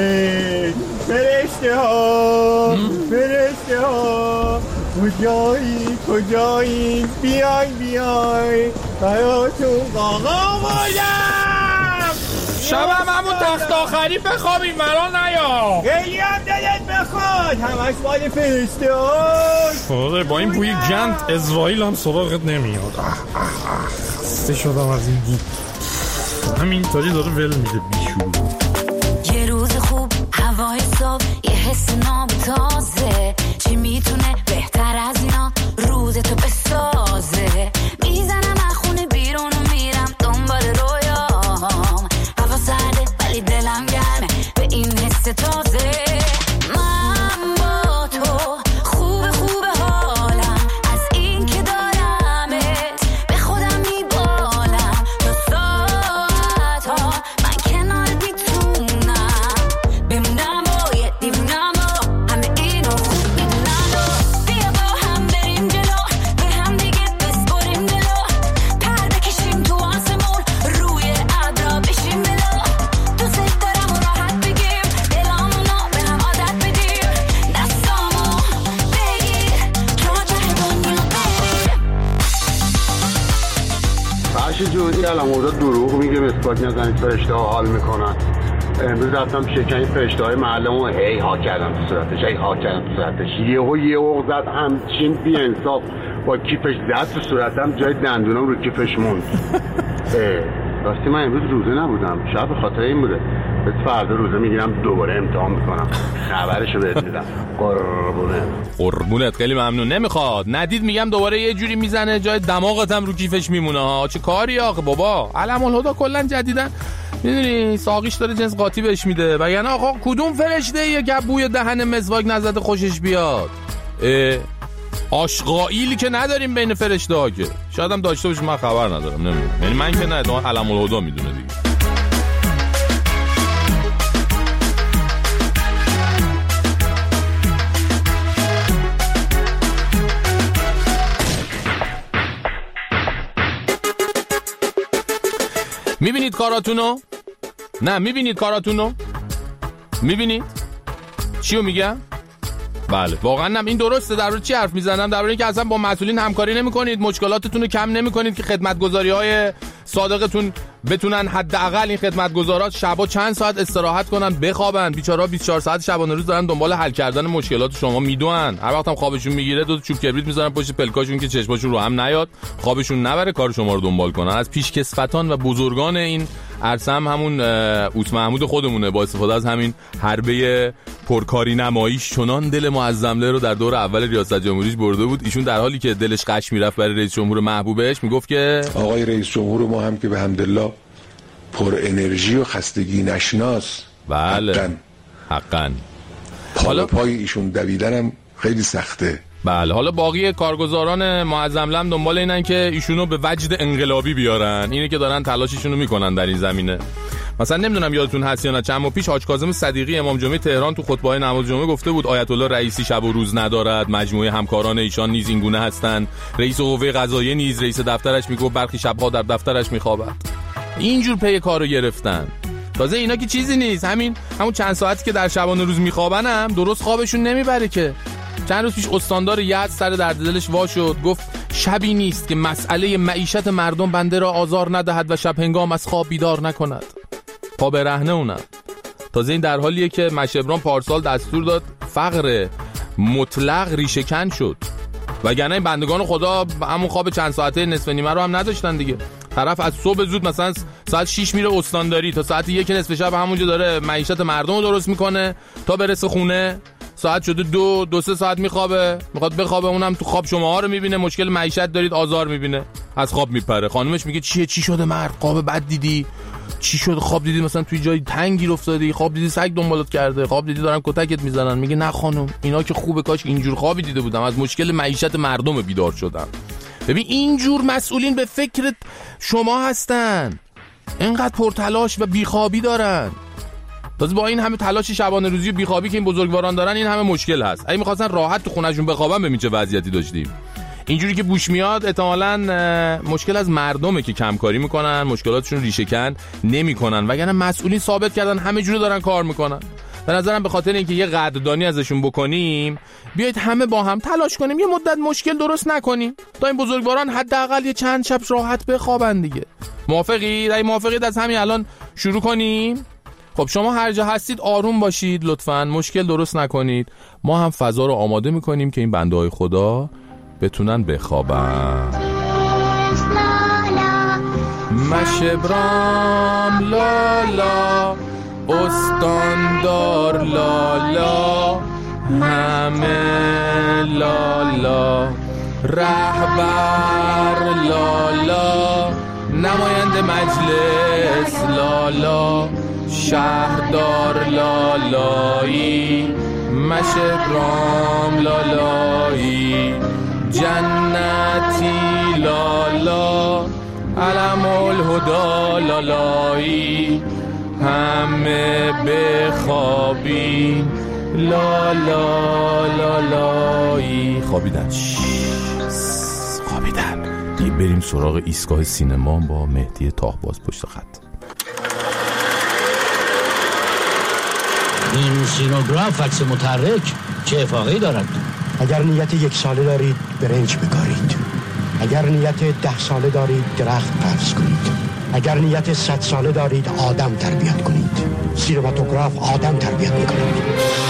فرشته ها کجایی بیای براتون قاقا بودم. شبم همون تخت آخری بخوابیم، مرا نیا. خیلی هم دلت بخواد، همش مال فرشته هاست. با این بوی گند اسرائیل هم سراغت نمیاد. خسته شدم از این گید، همینطوری داره ول میده بیشور. یه روز خوب، هوای صبح، یه حس ناب تازه، چی میتونه بهتر از اینا روز تو بسازه. میزنم از خونه بیرون و میرم دنبال رویام، هوا سرده ولی دلم گرمه به این حس تازه. من با تو خوبه حالم، از این که دارمت به خودم میبالم. تا ساعت ها من کنارت میتونم بمونم و یه دیوونم و همه اینو خوب میدونم. و بیا با هم بریم جلو، به هم دیگه بسپریم دلو، پر بکشیم تو آسمون، روی ابرا بشیم بلو. دوست دارم و راحت بگیم، دلامونو به هم عادت بدیم، دستامو بگیر راجع دنیا بریم. فرشی جون این علم‌الهدی دروغ میگه، مسواک نزنید فرشته ها حال میکنن. امروز رفتم شکن فرشته های محلمو هی ها کردم تو صورتش، یهو زد همچین بی انصاف با کیفش زد تو صورتم، جای دندونم رو کیفش موند. راستی من امروز روزه نبودم، شاید به خاطر این بوده. بس فردا روزه میگیرم دوباره امتحان میکنم، خبرشو بهت میدم. قربونت خیلی ممنون. نمیخواد ندید میگم دوباره یه جوری میزنه جای دماغتم رو کیفش میمونه. چه کاری آخه بابا، علم‌الهدی کلا جدیدن میدونی ساقیش داره جنس قاطی بهش میده. و یعنی آقا کدوم فرشته یه که بوی دهن مسواک نزده خوشش بیاد؟ آشغائیلی که نداریم بین فرشته ها، که شاید هم داشته باشیم من خبر ندارم، نمیدونم. یعنی من که نه، تو علم‌الهدی میدونه دیگه. میبینید کاراتونو؟ نه میبینید کاراتونو؟ میبینید؟ چیو میگم؟ بله واقعا هم این درسته. در مورد چی حرف میزنم؟ در مورد اینکه اصلا با مسئولین همکاری نمیکنید، مشکلاتتون رو کم نمیکنید که خدمتگزاری‌های صادقتون بتونن حداقل این خدمتگزارات شبا چند ساعت استراحت کنن، بخوابن. بیچاره‌ها 24 ساعت شبانه روز دارن دنبال حل کردن مشکلات شما میدونن. هر وقت هم خوابشون میگیره دو چوب کبریت میذارن پشت پلکاشون که چشماشون رو هم نیاد، خوابشون نبره، کار شما رو دنبال کنن. از پیشکسوتان و بزرگان این عرصه همون اوس محمود خودمونه با استفاده از همین حربه پرکاری نماییش چنان دل معظمله رو در دور اول ریاست جمهوریش برده بود. ایشون در حالی که دلش قش میرفت برای رئیس جمهور محبوبش میگفت که آقای رئیس جمهور ما هم که به حمدالله پر انرژی و خستگی نشناس. بله حقاً حالا پای ایشون دویدنم خیلی سخته. بله حالا باقی کارگزاران معظمله هم دنبال اینن که ایشونو به وجد انقلابی بیارن. اینه که دارن تلاششونو میکنن در این زمینه. مثلا نمیدونم یادتون هست یا نه، چند ماه پیش حاج کاظم صدیقی امام جمعه تهران تو خطبه نماز جمعه گفته بود آیت الله رئیسی شب و روز ندارد، مجموعه همکاران ایشان نیز این گونه هستند، رئیس قوه قضاییه نیز رئیس دفترش میگفت برخی شبها در دفترش میخوابد. اینجور پی کارو گرفتن. تازه اینا که چیزی نیست، همون چند ساعتی که در شبانه روز میخوابن هم درست خوابشون نمیبره که. چند روز پیش استاندار یزد سر درد دلش وا شد، گفت شبی نیست که مسئله معیشت مردم بنده را آزار ندهد و شب هنگام از خواب بیدار نکند. پا به رهنه اونم. تازه این در حالیه که مشبران پارسال دستور داد فقر مطلق ریشه‌کن شد، وگرنه این بندگان خدا همون خواب چند ساعته نصف نیمه رو هم نداشتن دیگه. طرف از صبح زود مثلا ساعت 6 میره استانداری تا ساعت 1 نصف شب همونجا داره معیشت مردم رو درست میکنه تا برسه خونه ساعت شده 2-3 ساعت میخوابه، میخواد بخوابه، اونم تو خواب شماها رو میبینه، مشکل معیشت دارید، آزار میبینه، از خواب میپره. خانومش میگه چی شده مرد؟ خواب بد دیدی؟ چی شد؟ خواب دیدی مثلا توی جای تنگی افتادی؟ خواب دیدی سگ دنبالت کرده؟ خواب دیدی دارن کتکت میزنن؟ میگه نه خانم اینا که خوبه، کاش اینجور خوابی دیده بودم، از مشکل معیشت مردم بیدار شدم. ببین اینجور مسئولین به فکر شما هستن، اینقدر پرتلاش و بیخوابی دارن. تازه با این همه تلاش شبانه روزی و بیخوابی که این بزرگواران دارن این همه مشکل هست. اگه می‌خواستن راحت تو خونه‌شون بخوابن ببین چه وضعیتی داشتیم. اینجوری که بوش میاد احتمالاً مشکل از مردمه که کمکاری میکنن، مشکلاتشون ریشه‌کن نمیکنن، وگرنه مسئولین ثابت کردن همه جوری دارن کار میکنن. به نظرم به خاطر اینکه یه قدردانی ازشون بکنیم بیایید همه با هم تلاش کنیم یه مدت مشکل درست نکنیم تا این بزرگواران حداقل یه چند شب راحت بخوابن دیگه. موافقید؟ اگه موافقید از همین الان شروع کنیم. خب شما هر جا هستید آروم باشید لطفاً، مشکل درست نکنید. ما هم فضا رو آماده میکنیم که این بنده های خدا بتونن بخوابن. مشبرام لالا، استاندار لالا، همه لالا، رهبر لالا، نماینده مجلس لالا، شهردار لالایی، مشبرام لالایی، جنتی لالا، علم الهدا لالایی، همه بخوابین لالا لالایی. خوابیدن بریم سراغ ایستگاه سینما با مهدی تاهباز پشت خط. این سینوگراف عکس متحرک چه افاقه‌ای دارد؟ اگر نیت 1 ساله دارید برنج بکارید، اگر نیت 10 ساله دارید درخت فرض کنید، اگر نیت 100 ساله دارید آدم تربیت کنید. سینماتوگراف آدم تربیت میکنید.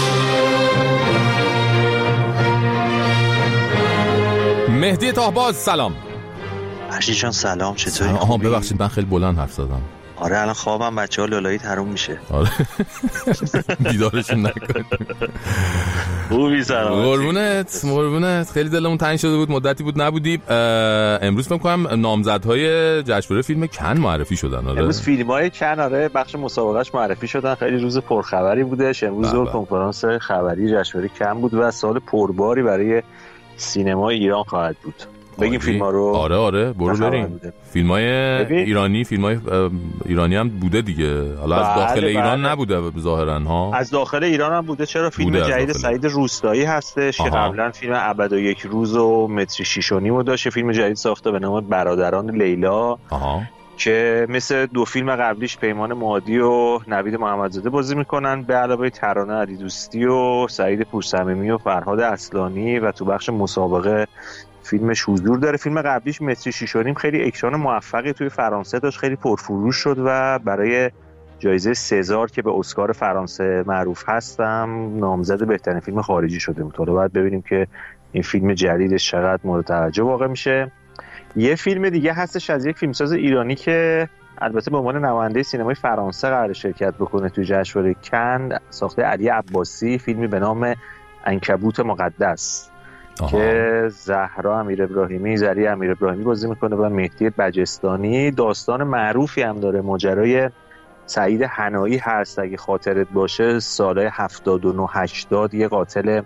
مهدی تاهباز سلام. فرشید جان سلام، چطوری؟ آها ببخشید من خیلی بلند حرف زدم. آره الان خوابم بچه‌ها لالایی حروم میشه. آره بیدارشون نکن. خوبی سلام. قربونت خیلی دلمون تنگ شده بود، مدتی بود نبودیم. امروز فکر کنم نامزدهای جشنواره فیلم کن معرفی شدن. آره امروز فیلم‌های کن آره بخش مسابقهش معرفی شدن. خیلی روز پرخبری بودش. امروز کنفرانس خبری جشنواره کن بود و سال پرباری برای سینمای ایران خواهد بود. بگیم فیلم‌ها رو. آره برو بریم. فیلم‌های ایرانی، فیلم‌های ایرانی هم بوده دیگه. حالا از داخل ایران نبوده ظاهراً ها. از داخل ایران هم بوده. چرا فیلم جدید سعید روستایی هستش که قبلا فیلم ابد و یک روز و متر 6.5 داشت. فیلم جدید ساخته به نام برادران لیلا که مثل دو فیلم قبلیش پیمان مادی و نوید محمدزاده بازی میکنن به علاوه ترانه علی دوستی و سعید پورصمیمی و فرهاد اصلانی و تو بخش مسابقه فیلمش حضور داره. فیلم قبلیش متری 6.5 خیلی اکران موفقی توی فرانسه داشت، خیلی پرفروش شد و برای جایزه سزار که به اسکار فرانسه معروف هستم نامزد بهترین فیلم خارجی شده بود. حالا باید ببینیم که این فیلم جدیدش چقدر مورد توجه واقع میشه. یه فیلم دیگه هستش از یک فیلمساز ایرانی که البته به عنوان نماینده سینمای فرانسه قرار شرکت بکنه توی جشنواره کن، ساخته علی عباسی، فیلمی به نام عنکبوت مقدس که زهرا امیر ابراهیمی، زری امیر ابراهیمی بازی میکنه و مهدی بجستانی. داستان معروفی هم داره، ماجرای سعید حنایی هست اگه خاطرت باشه، سال 79-80 یه قاتل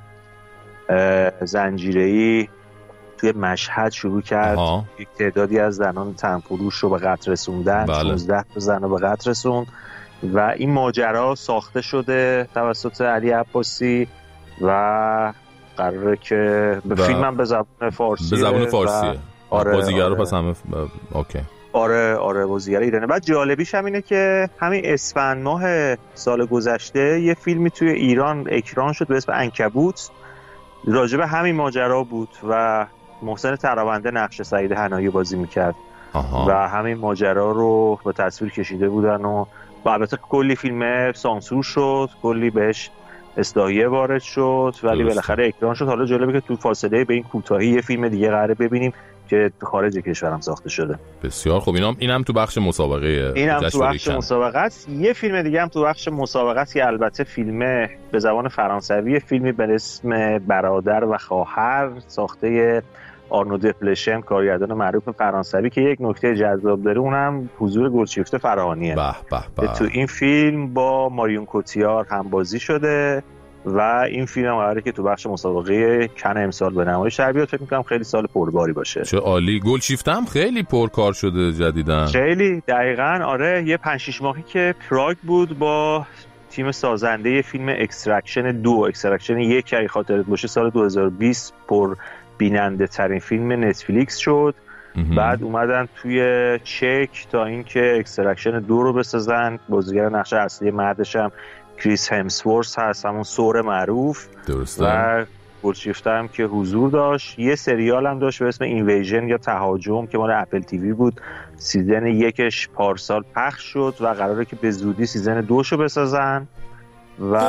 زنجیره‌ای توی مشهد شروع کرد یک تعدادی از زنان تنفروش رو به قتل رسوندن. 16 تا زن رو به قتل رسوند و این ماجرا ساخته شده توسط علی عباسی و قراره که به فیلم به زبان فارسیه. آره بازیگرا پس همه اوکی. آره بازیگر ایرانه. بعد جالبیش هم اینه که همین اسفند ماه سال گذشته یه فیلمی توی ایران اکران شد به اسم عنکبوت، راجع به همین ماجرا بود و محسن تراونده نقش سعید حنایی بازی میکرد و همین ماجرا رو به تصویر کشیده بودن و البته کلی فیلم سانسور شد، کلی بهش اصلاحیه وارد شد ولی بالاخره اکران شد. حالا جالبه که تو فاصله به این کوتاهی یه فیلم دیگه قراره ببینیم که خارج کشورم ساخته شده. بسیار خوب. اینم تو بخش مسابقه، اینم تو بخش مسابقه است. یه فیلم دیگه هم تو بخش مسابقه است که البته فیلم به زبان فرانسوی، فیلمی به اسم برادر و خواهر ساخته آرنو دپلشن، کارگردان معروف فرانسوی که یک نکته جذاب داره اونم حضور گلشیفته فراهانیه. تو این فیلم با ماریون کوتیار هم بازی شده و این فیلم قراره که تو بخش مسابقه کن امسال به نمایش در بیاد. فکر می‌کنم خیلی سال پرباری باشه. چه عالی. گلشیفته هم خیلی پرکار شده جدیدن. خیلی دقیقاً. آره یه 5-6 ماهی که پراگ بود با تیم سازنده فیلم اکسترکشن 2، اکسترکشن 1 اگه خاطرت باشه سال 2020 پر بیننده ترین فیلم نتفلیکس شد. بعد اومدن توی چک تا اینکه اکسترکشن 2 رو بسازن. بازیگر نقش اصلی مردش هم کریس همسورث هست، همون ثور معروف. درسته. و گلشیفته هم که حضور داشت. یه سریال هم داشت به اسم اینویژن یا تهاجم که مال اپل تیوی بود، سیزن 1 پارسال پخش شد و قراره که به زودی سیزن 2 شو بسازن و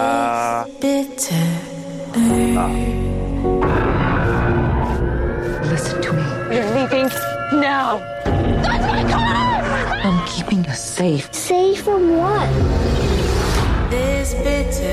Listen to me. You're leaving now. That's my car! I'm keeping us safe. Safe from what? This bitter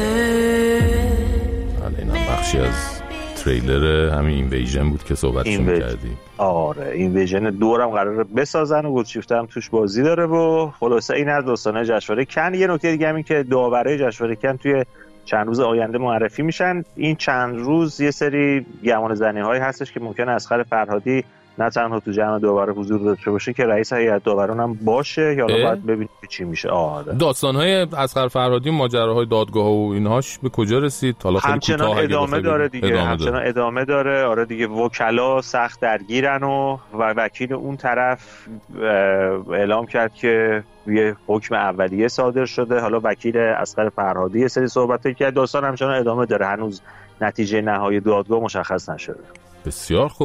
اینا بخشی از تریلر همین اینویژن بود که صحبتش می‌کردیم. آره اینویژن 2 هم قراره بسازن و گلشیفته هم توش بازی داره و خلاصه این از داستانه جشنواره کن. یه نکته دیگه همین که داورای جشنواره کن توی چند روز آینده معرفی میشن. این چند روز یه سری گمان زنی‌هایی هستش که ممکنه اسخر فرهادی نه تنها تو جمع داور حضور داشته باشه که رئیس هیئت داوران هم باشه، یا باید ببینیم چی میشه. داستان‌های اسخر فرهادی و ماجراهای دادگاه و اینهاش به کجا رسید؟ حالا خیلی همچنان ادامه داره دیگه. همچنان ادامه داره. آره دیگه وکلا سخت درگیرن و وکیل اون طرف اعلام کرد که یه حکم اولیه صادر شده. حالا وکیل اسخر فرهادی یه سری صحبت کرد. داستان همچنان ادامه داره. هنوز نتیجه نهایی دادگاه مشخص نشده. بسیار خوب.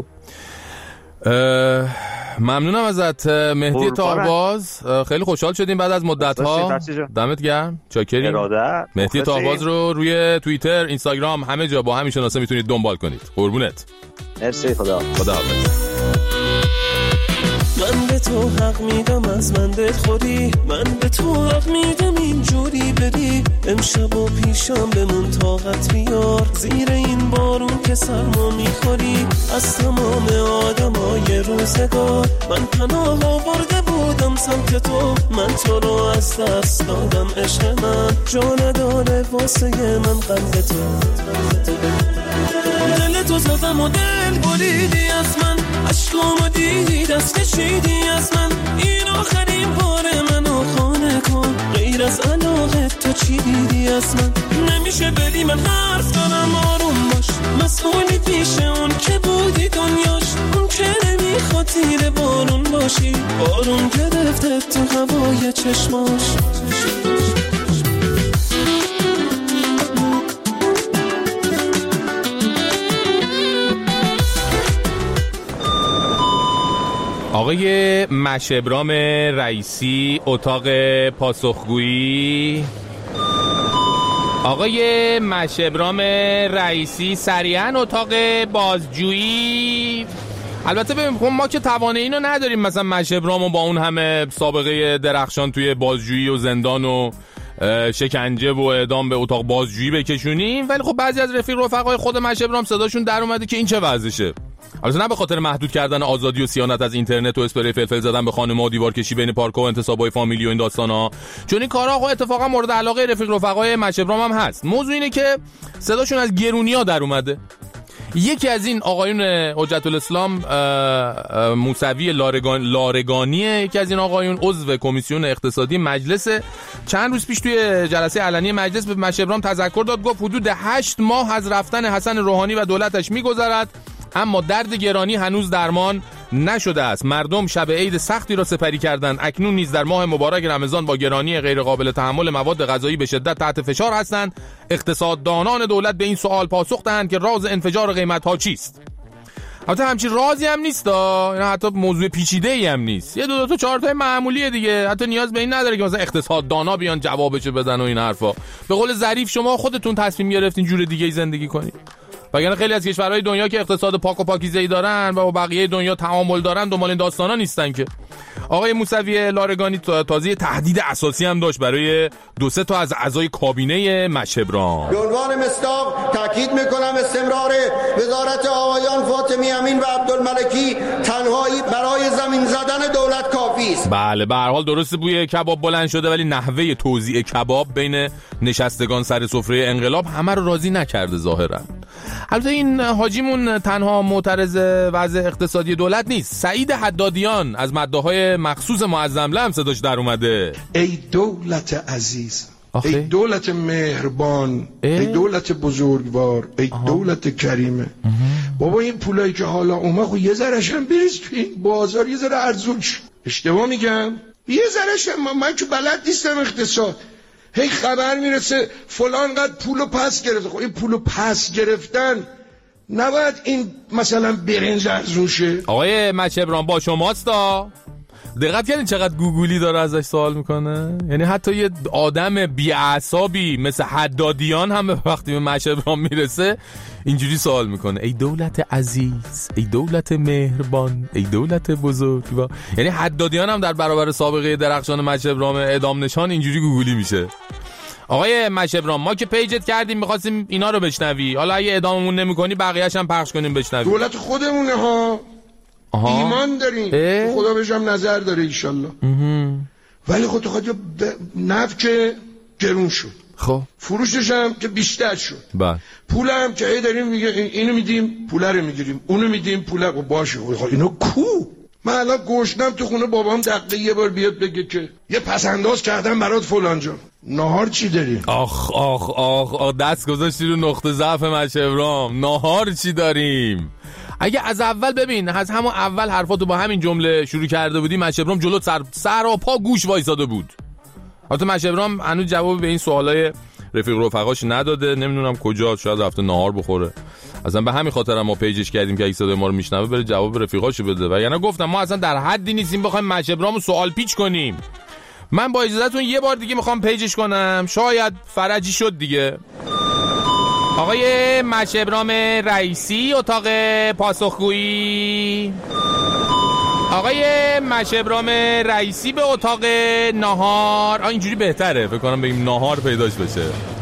ممنونم ازت مهدی تاهباز، خیلی خوشحال شدیم بعد از مدت‌ها. دمت گرم. چاکریم. مهدی تاهباز رو روی توییتر، اینستاگرام، همه جا با همین شناسه میتونید دنبال کنید. قربونت. مرسی. خداحافظ. من به تو حق میدم از من دلخوری، من به تو حق میدم اینجوری بری. امشب و پیشم بمون طاقت بیار، زیر این بارون که سرما میخوری. از تمام آدمای روزگار من پناه آورده بودم سمت تو، من تو رو از دست دادم. عشق من جا نداره واسه من قلب تو. دل تو زدم و دل بریدی از من، عشقامو دیدی دست کشیدی از من. این آخرین بار منو خانه کن، غیر از علاقه تو چی دیدی از من؟ نمیشه بدی من حرف دارم آروم باش، مسئولی پیش اون که بودی دنیاش. اون که نمیخواد تیر بارون باش. باشی، بارون گرفته تو هوای چشماش. آقای مشبرام رئیسی اتاق پاسخگویی. آقای مشبرام رئیسی سریعا اتاق بازجویی. البته ببین ما که توانه اینو نداریم مثلا مشبرامو با اون همه سابقه درخشان توی بازجویی و زندان و شکنجه و اعدام به اتاق بازجویی بکشونیم، ولی خب بعضی از رفقای خود مشبرام صداشون در اومده که این چه وضعشه. البته نه به خاطر محدود کردن آزادی و صیانت از اینترنت و اسپری فلفل زدن به خانم‌ها و دیوار کشی بین پارک‌ها و انتصابای فامیلی و این داستانا، چون این کارا اتفاقا مورد علاقه رفقای مشبرام هم هست. موضوع اینه که صداشون از گرونیا در اومده. یکی از این آقایون حجت الاسلام موسوی لارگانیه، یکی از این آقایون عضو کمیسیون اقتصادی مجلس، چند روز پیش توی جلسه علنی مجلس به مشبرام تذکر داد، گفت حدود 8 ماه از رفتن حسن روحانی و دولتش میگذرد اما درد گرانی هنوز درمان نشده است. مردم شب عید سختی را سپری کردند، اکنون نیز در ماه مبارک رمضان با گرانی غیر قابل تحمل مواد غذایی به شدت تحت فشار هستند. اقتصاددانان دولت به این سوال پاسخ دهند که راز انفجار قیمت‌ها چیست. البته همچین رازی هم نیست، اینا حتی موضوع پیچیده‌ای هم نیست، یه دو تا چهار تا معمولیه دیگه، حتی نیاز به این نداره که مثلا اقتصاددانا بیان جوابشو بدن و این حرفا. به قول ظریف شما خودتون تصمیم گرفتین جور دیگه‌ای زندگی کنید. وگرنه خیلی از کشورهای دنیا که اقتصاد پاک و پاکیزه‌ای دارن و با بقیه دنیا تعامل دارن دنبال این داستانا نیستن که. آقای موسوی لارگانی تازه تهدید اساسی هم داشت برای 2-3 تا از اعضای کابینه مشبرام. به عنوان مصداق تاکید میکنم استمرار وزارت آقایان فاطمی امین و عبدالملکی تنهایی برای زمین زدن دولت کافی است. بله به هر حال درست بوی کباب بلند شده، ولی نحوه توزیع کباب بین نشستگان سر سفره انقلاب همه رو راضی نکرده ظاهرا. البته این حاجیمون تنها معترض وضع اقتصادی دولت نیست. سعید حدادیان از مداحهای مخصوص معظم هم صداش در اومده. ای دولت عزیز، ای دولت مهربان، ای دولت بزرگوار، ای دولت کریمه. بابا این پولایی که حالا اومد خب یه ذره‌ش هم بریز تو این بازار، یه ذره ارزون شه. اشتباه میگم؟ یه ذره‌ش من که بلد نیستم اقتصاد. هی خبر میرسه فلان قد پولو پس گرفته. خب این پولو پس گرفتن نباید این مثلا برنج ارزون شه. آقای مشبرام با شماستا. دقت کردین چقدر گوگلی داره ازش سوال میکنه؟ یعنی حتی یه آدم بی‌اعصابی مثل حدادیان هم وقتی به مشبرام میرسه اینجوری سوال میکنه. ای دولت عزیز، ای دولت مهربان، ای دولت بزرگ. یعنی حدادیان هم در برابر سابقه درخشان مشبرام اعدام نشان اینجوری گوگلی میشه. آقای مشبرام ما که پیجت کردیم میخواستیم اینا رو بشنوی، حالا اگه اعداممون نمیکنی بقیه‌اش هم پخش کنیم بشنوی. دولت خودمونه ها. ایمان داریم، خدا بهشم نظر داره ایشالله. ولی خود نفت که گرون شد، خب فروشش هم که بیشتر شد، پول هم که ای داریم میگه اینو میدیم پول رو میگیریم، اونو میدیم پول رو باشه. اینو کو؟ من الان گوشتم تو خونه بابام دقیقه یه بار بیاد بگه که یه پسنداز کردم برات فلان جا. نهار چی داریم؟ آخ آخ آخ آخ دست گذاشتی رو نقطه ضعف مشبرام. نهار چی داریم؟ اگه از اول ببین، از همون اول حرفاتو با همین جمله شروع کرده بودی مشبرام جلو سر و پا گوش وایساده بود. البته مشبرام هنوز جواب به این سوالای رفقاش نداده، نمیدونم کجا، شاید رفته نهار بخوره. اصلا به همین خاطر ما پیجش کردیم که اگه صدای ما رو میشنوه بره جواب رفیقاشو بده. و یعنی گفتم ما اصلا در حدی نیستیم بخوایم مشبرامو سوال پیچ کنیم. من با اجازهتون یه بار دیگه میخوام پیجش کنم، شاید فرجی شد دیگه. آقای مشبرام رئیسی اتاق پاسخگویی. آقای مشبرام رئیسی به اتاق نهار. اینجوری بهتره فکر کنم بگیم نهار پیداش بشه.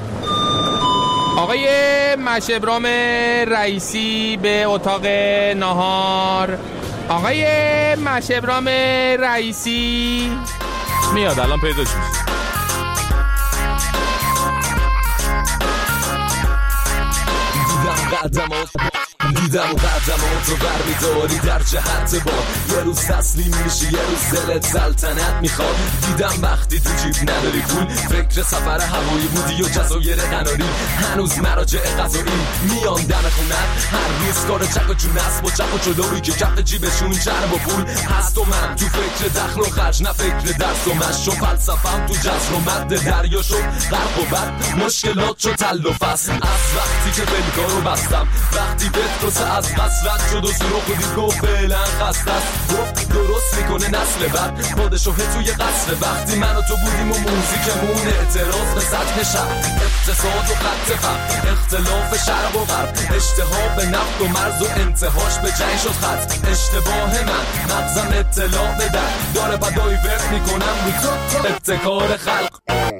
آقای مشبرام رئیسی به اتاق نهار. آقای مشبرام رئیسی میاد الان پیداش میشه. دیدم و قدماتو برمیداری در جهت با یه روز تسلیم میشی یه روز دلت سلطنت میخواد. دیدم وقتی تو جیب نداری پول فکر سفر هوایی بودی و جزایر قناری. هنوز مراجع قضایی میان دم خونت هر روز کار چک و چون است با چپ و چلوی که کف جیبشون چرب و پول هست. و من تو فکر دخل و خرج نه فکر درس و مشق و فلسفم تو جزر و مد دریا شد غرق و بد مشکلات شد تل و فصل. از وقتی که بلگارو بستم وقتی پتروس از قصرت شد و سرخ دید گفت فعلا خسته است. گفت درست میکنه نسل بعد پادشاه توی قصر. وقتی من و تو بودیم و موزیکمون اعتراض به سطح شب اقتصاد و خط فقر اختلاف شرق و غرب اشتها به نفت و مرز و انتهاش به جنگ شد خط. اشتباه من مغزم اطلاع بده داره و دایورت میکنم رو ابتکار خلق.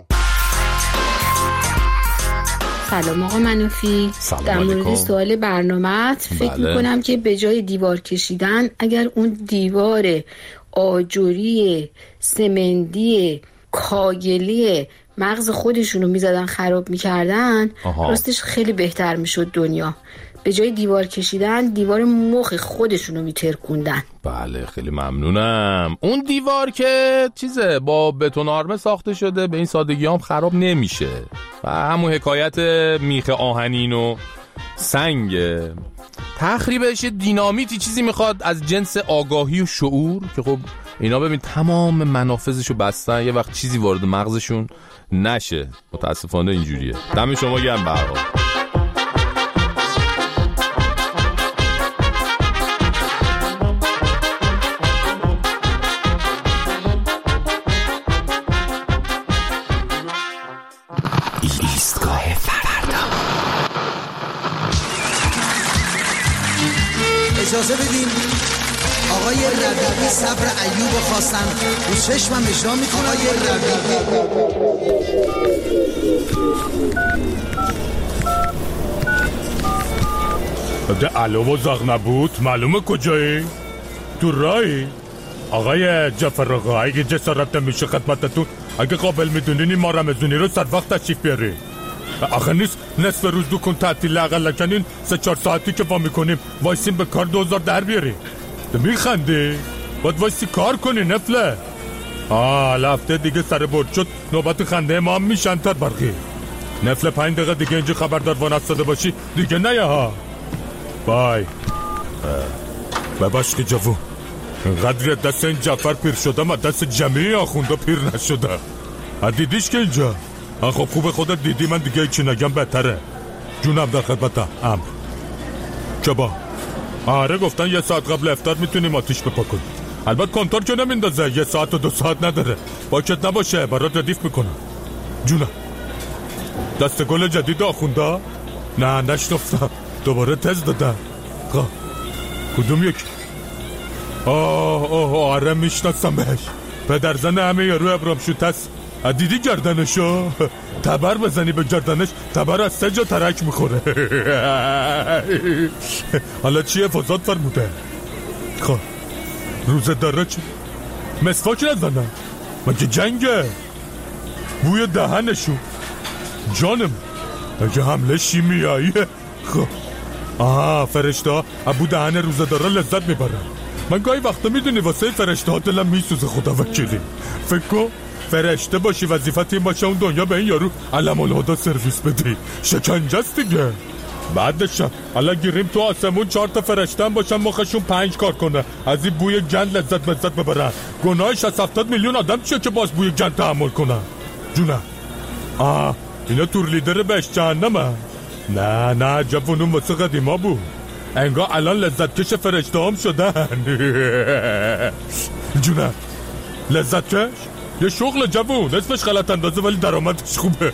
سلام آقا منوفی، در مورد سوال برنامه‌ات فکر میکنم که به جای دیوار کشیدن اگر اون دیوار آجوری سمندی کاگلی مغز خودشونو میزدن خراب میکردن راستش خیلی بهتر میشد دنیا. به جای دیوار کشیدن دیوار مخ خودشونو میترکوندن. بله خیلی ممنونم. اون دیوار که چیزه با بتون آرمه ساخته شده به این سادگی هم خراب نمیشه و همون حکایت میخ آهنین و سنگ تخریبش دینامیتی چیزی میخواد از جنس آگاهی و شعور که خب اینا ببین تمام منافذشو بستن یه وقت چیزی وارد مغزشون نشه. متاسفانه اینجوریه. دم شما گرم برها. اجازه بدین آقای ربیعی صبر ایوب خواستن رو چشمم اجرا میکنه. آقای ربیعی علو و زاغ نبود معلومه کجایی؟ تو رای آقای جعفر آقا اگه جسارت نمیشه خدمتتون اگه قابل میدونین ما رمزونی رو سر وقت تشریف بیاری. آخه نیست نصف روز دو کن تعطیل اقل کنین 3-4 ساعتی که با میکنیم وایسیم به کار 2000 در بیاریم. میخندی؟ باید وایسی کار کنی نفله. هفته دیگه سر برد شد نوبت خنده ما هم میشن تر برقی. نفله 5 دقیقه دیگه اینجا خبردار وانستاده باشی دیگه نه ها. بای بباش که جوون قدر دست این جعفر پیر شده ما دست جمعی آخونده پیر نشده. دیدیش که اینجا خب خوب خودت دیدی من دیگه چی نگم بهتره. جونم در خدمتم. چه با آره گفتن 1 ساعت قبل افطار میتونیم آتیش بپا کنیم. البته کنتور که نمیندازه 1 ساعت و 2 ساعت نداره. باکت نباشه برات ردیف میکنم. جونم دست گل جدید آخونده؟ نه نشنفتم دوباره تز دادن. کدوم یک؟ آره میشناسم بهش. پدر زن همه یارو ابرام شوت هست. دیدی گردنشو؟ تبر بزنی به گردنش تبر از 3 جا ترک میخوره. حالا چیه فضاد فرموده؟ خب روزه داره چی؟ مسواک نزنن مگه جنگه؟ بوی دهنشو جانم اگه حمله شیمیاییه. خب فرشته ها ابو دهن روزه داره لذت میبرن. من گاهی وقتا میدونی واسه فرشته ها دلم میسوزه. خدا وکیلی فکر کن فرشته باشی وظیفت این باشه اون دنیا به این یارو علم الهدا سرویس بدی. شکنجه است دیگه. بعدشم حالا گیریم تو آسمون 4 تا فرشته هم باشن مخشون 5 کار کنه از این بوی گند لذت ببرن. گناهش از 70 میلیون آدم چیه که باز بوی گند تحمل کنن؟ جونم اینا تور لیدر بهش جهنمه. نه جوونون واسه قدیما بود. انگار الان لذت کش فرشته هم شدن. جونم لذت کش یه شغل جوون اسمش غلط اندازه ولی درآمدش خوبه.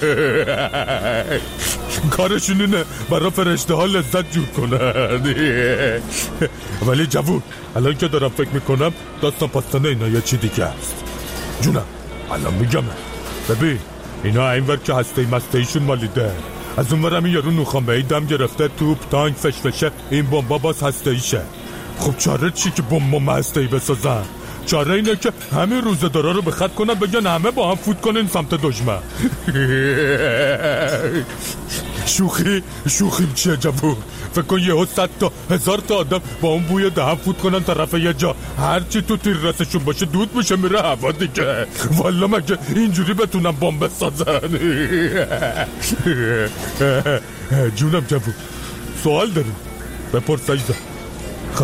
کارشون اینه برای فرشته ها لذت جور کنن. ولی جوون الان که دارم فکر میکنم داستان پاستانه اینا یه چی دیگه است. جونم الان میگم ببین اینا اینور که هسته مستهیشون مالیده از اونورم این یارو نوخامه ای دم گرفته توپ تانک فشفشه این بمبا باز هسته ایشه. خب چاره چی که بمب هسته ای بسازن؟ چاره اینه که همین روزه دارا رو به خط کنن بگن همه با هم فوت کنن سمت دشمن. شوخی چیه جوون؟ فکر کن یهو 100 تا 1000 تا آدم با اون بوی دهن فوت کنن طرف یه جا، هرچی تو تیر رسشون باشه دود میشه میره هوا دیگه. والا مگه اینجوری بتونم بمب بسازن؟ جونم جوون سوال داریم بپرس عزیزم. خب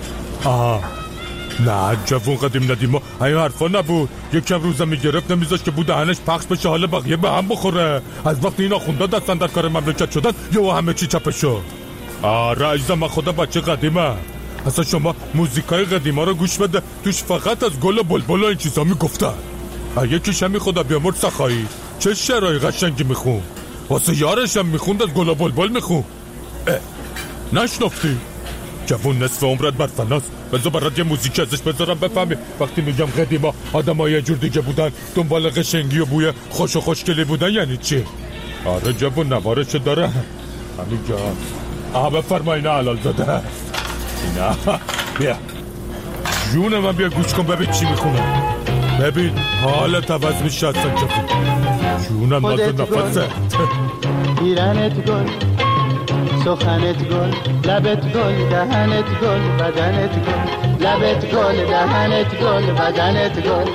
نه جوون قدیم ندیما این حرفا نبود. یکم روزه میگرفت نمیذاش که بود دهنش پخش بشه حال بقیه به هم بخوره. از وقتی این آخونده دستن در کار مملکت شدن یهو همه چی چپه شد. آره عزیزم من خدا بچه قدیمه. اصلا شما موزیکای قدیما رو گوش بده توش فقط از گل و بلبل و این چیزا میگفتن. یکیش همی خدا بیامرد سخایی چه شعرهای قشنگی میخون، واسه یارش هم میخوند از گل و بلبل میخون. نشنفتی؟ جوون نصف عمرت بر فناست. بذار برات یه موزیک ازش بذارم بفهمی وقتی میگم قدیما آدم‌ها یه جور دیگه بودن، دنبال قشنگی و بوی خوش و خوشگلی بودن یعنی چی؟ آره جوون نوارش داره همینجا. بفرمایید حلال زاده اینا. بیا جون من بیا گوش کن ببین چی میخونه. ببین حالت عوض میشه اصلا جوون. جونم نازو نفسه. ایرانت گل سخنت گل لبت گل دهنت گل بدنت گل لبت گل دهنت گل بدنت گل.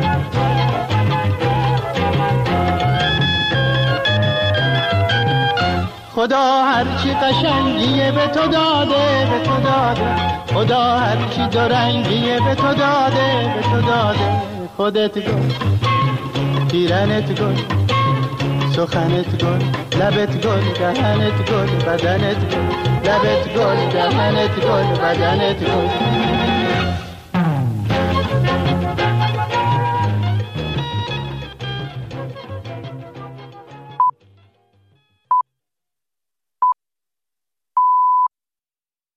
خدا هرچی قشنگیه به تو داده به تو داده. خدا هرچی دو رنگیه به تو داده به تو داده. خودت گل پیرنت گل سخنت گل لبت گل دهنت گل بدنت گل لبت گل دهنت گل بدنت گل.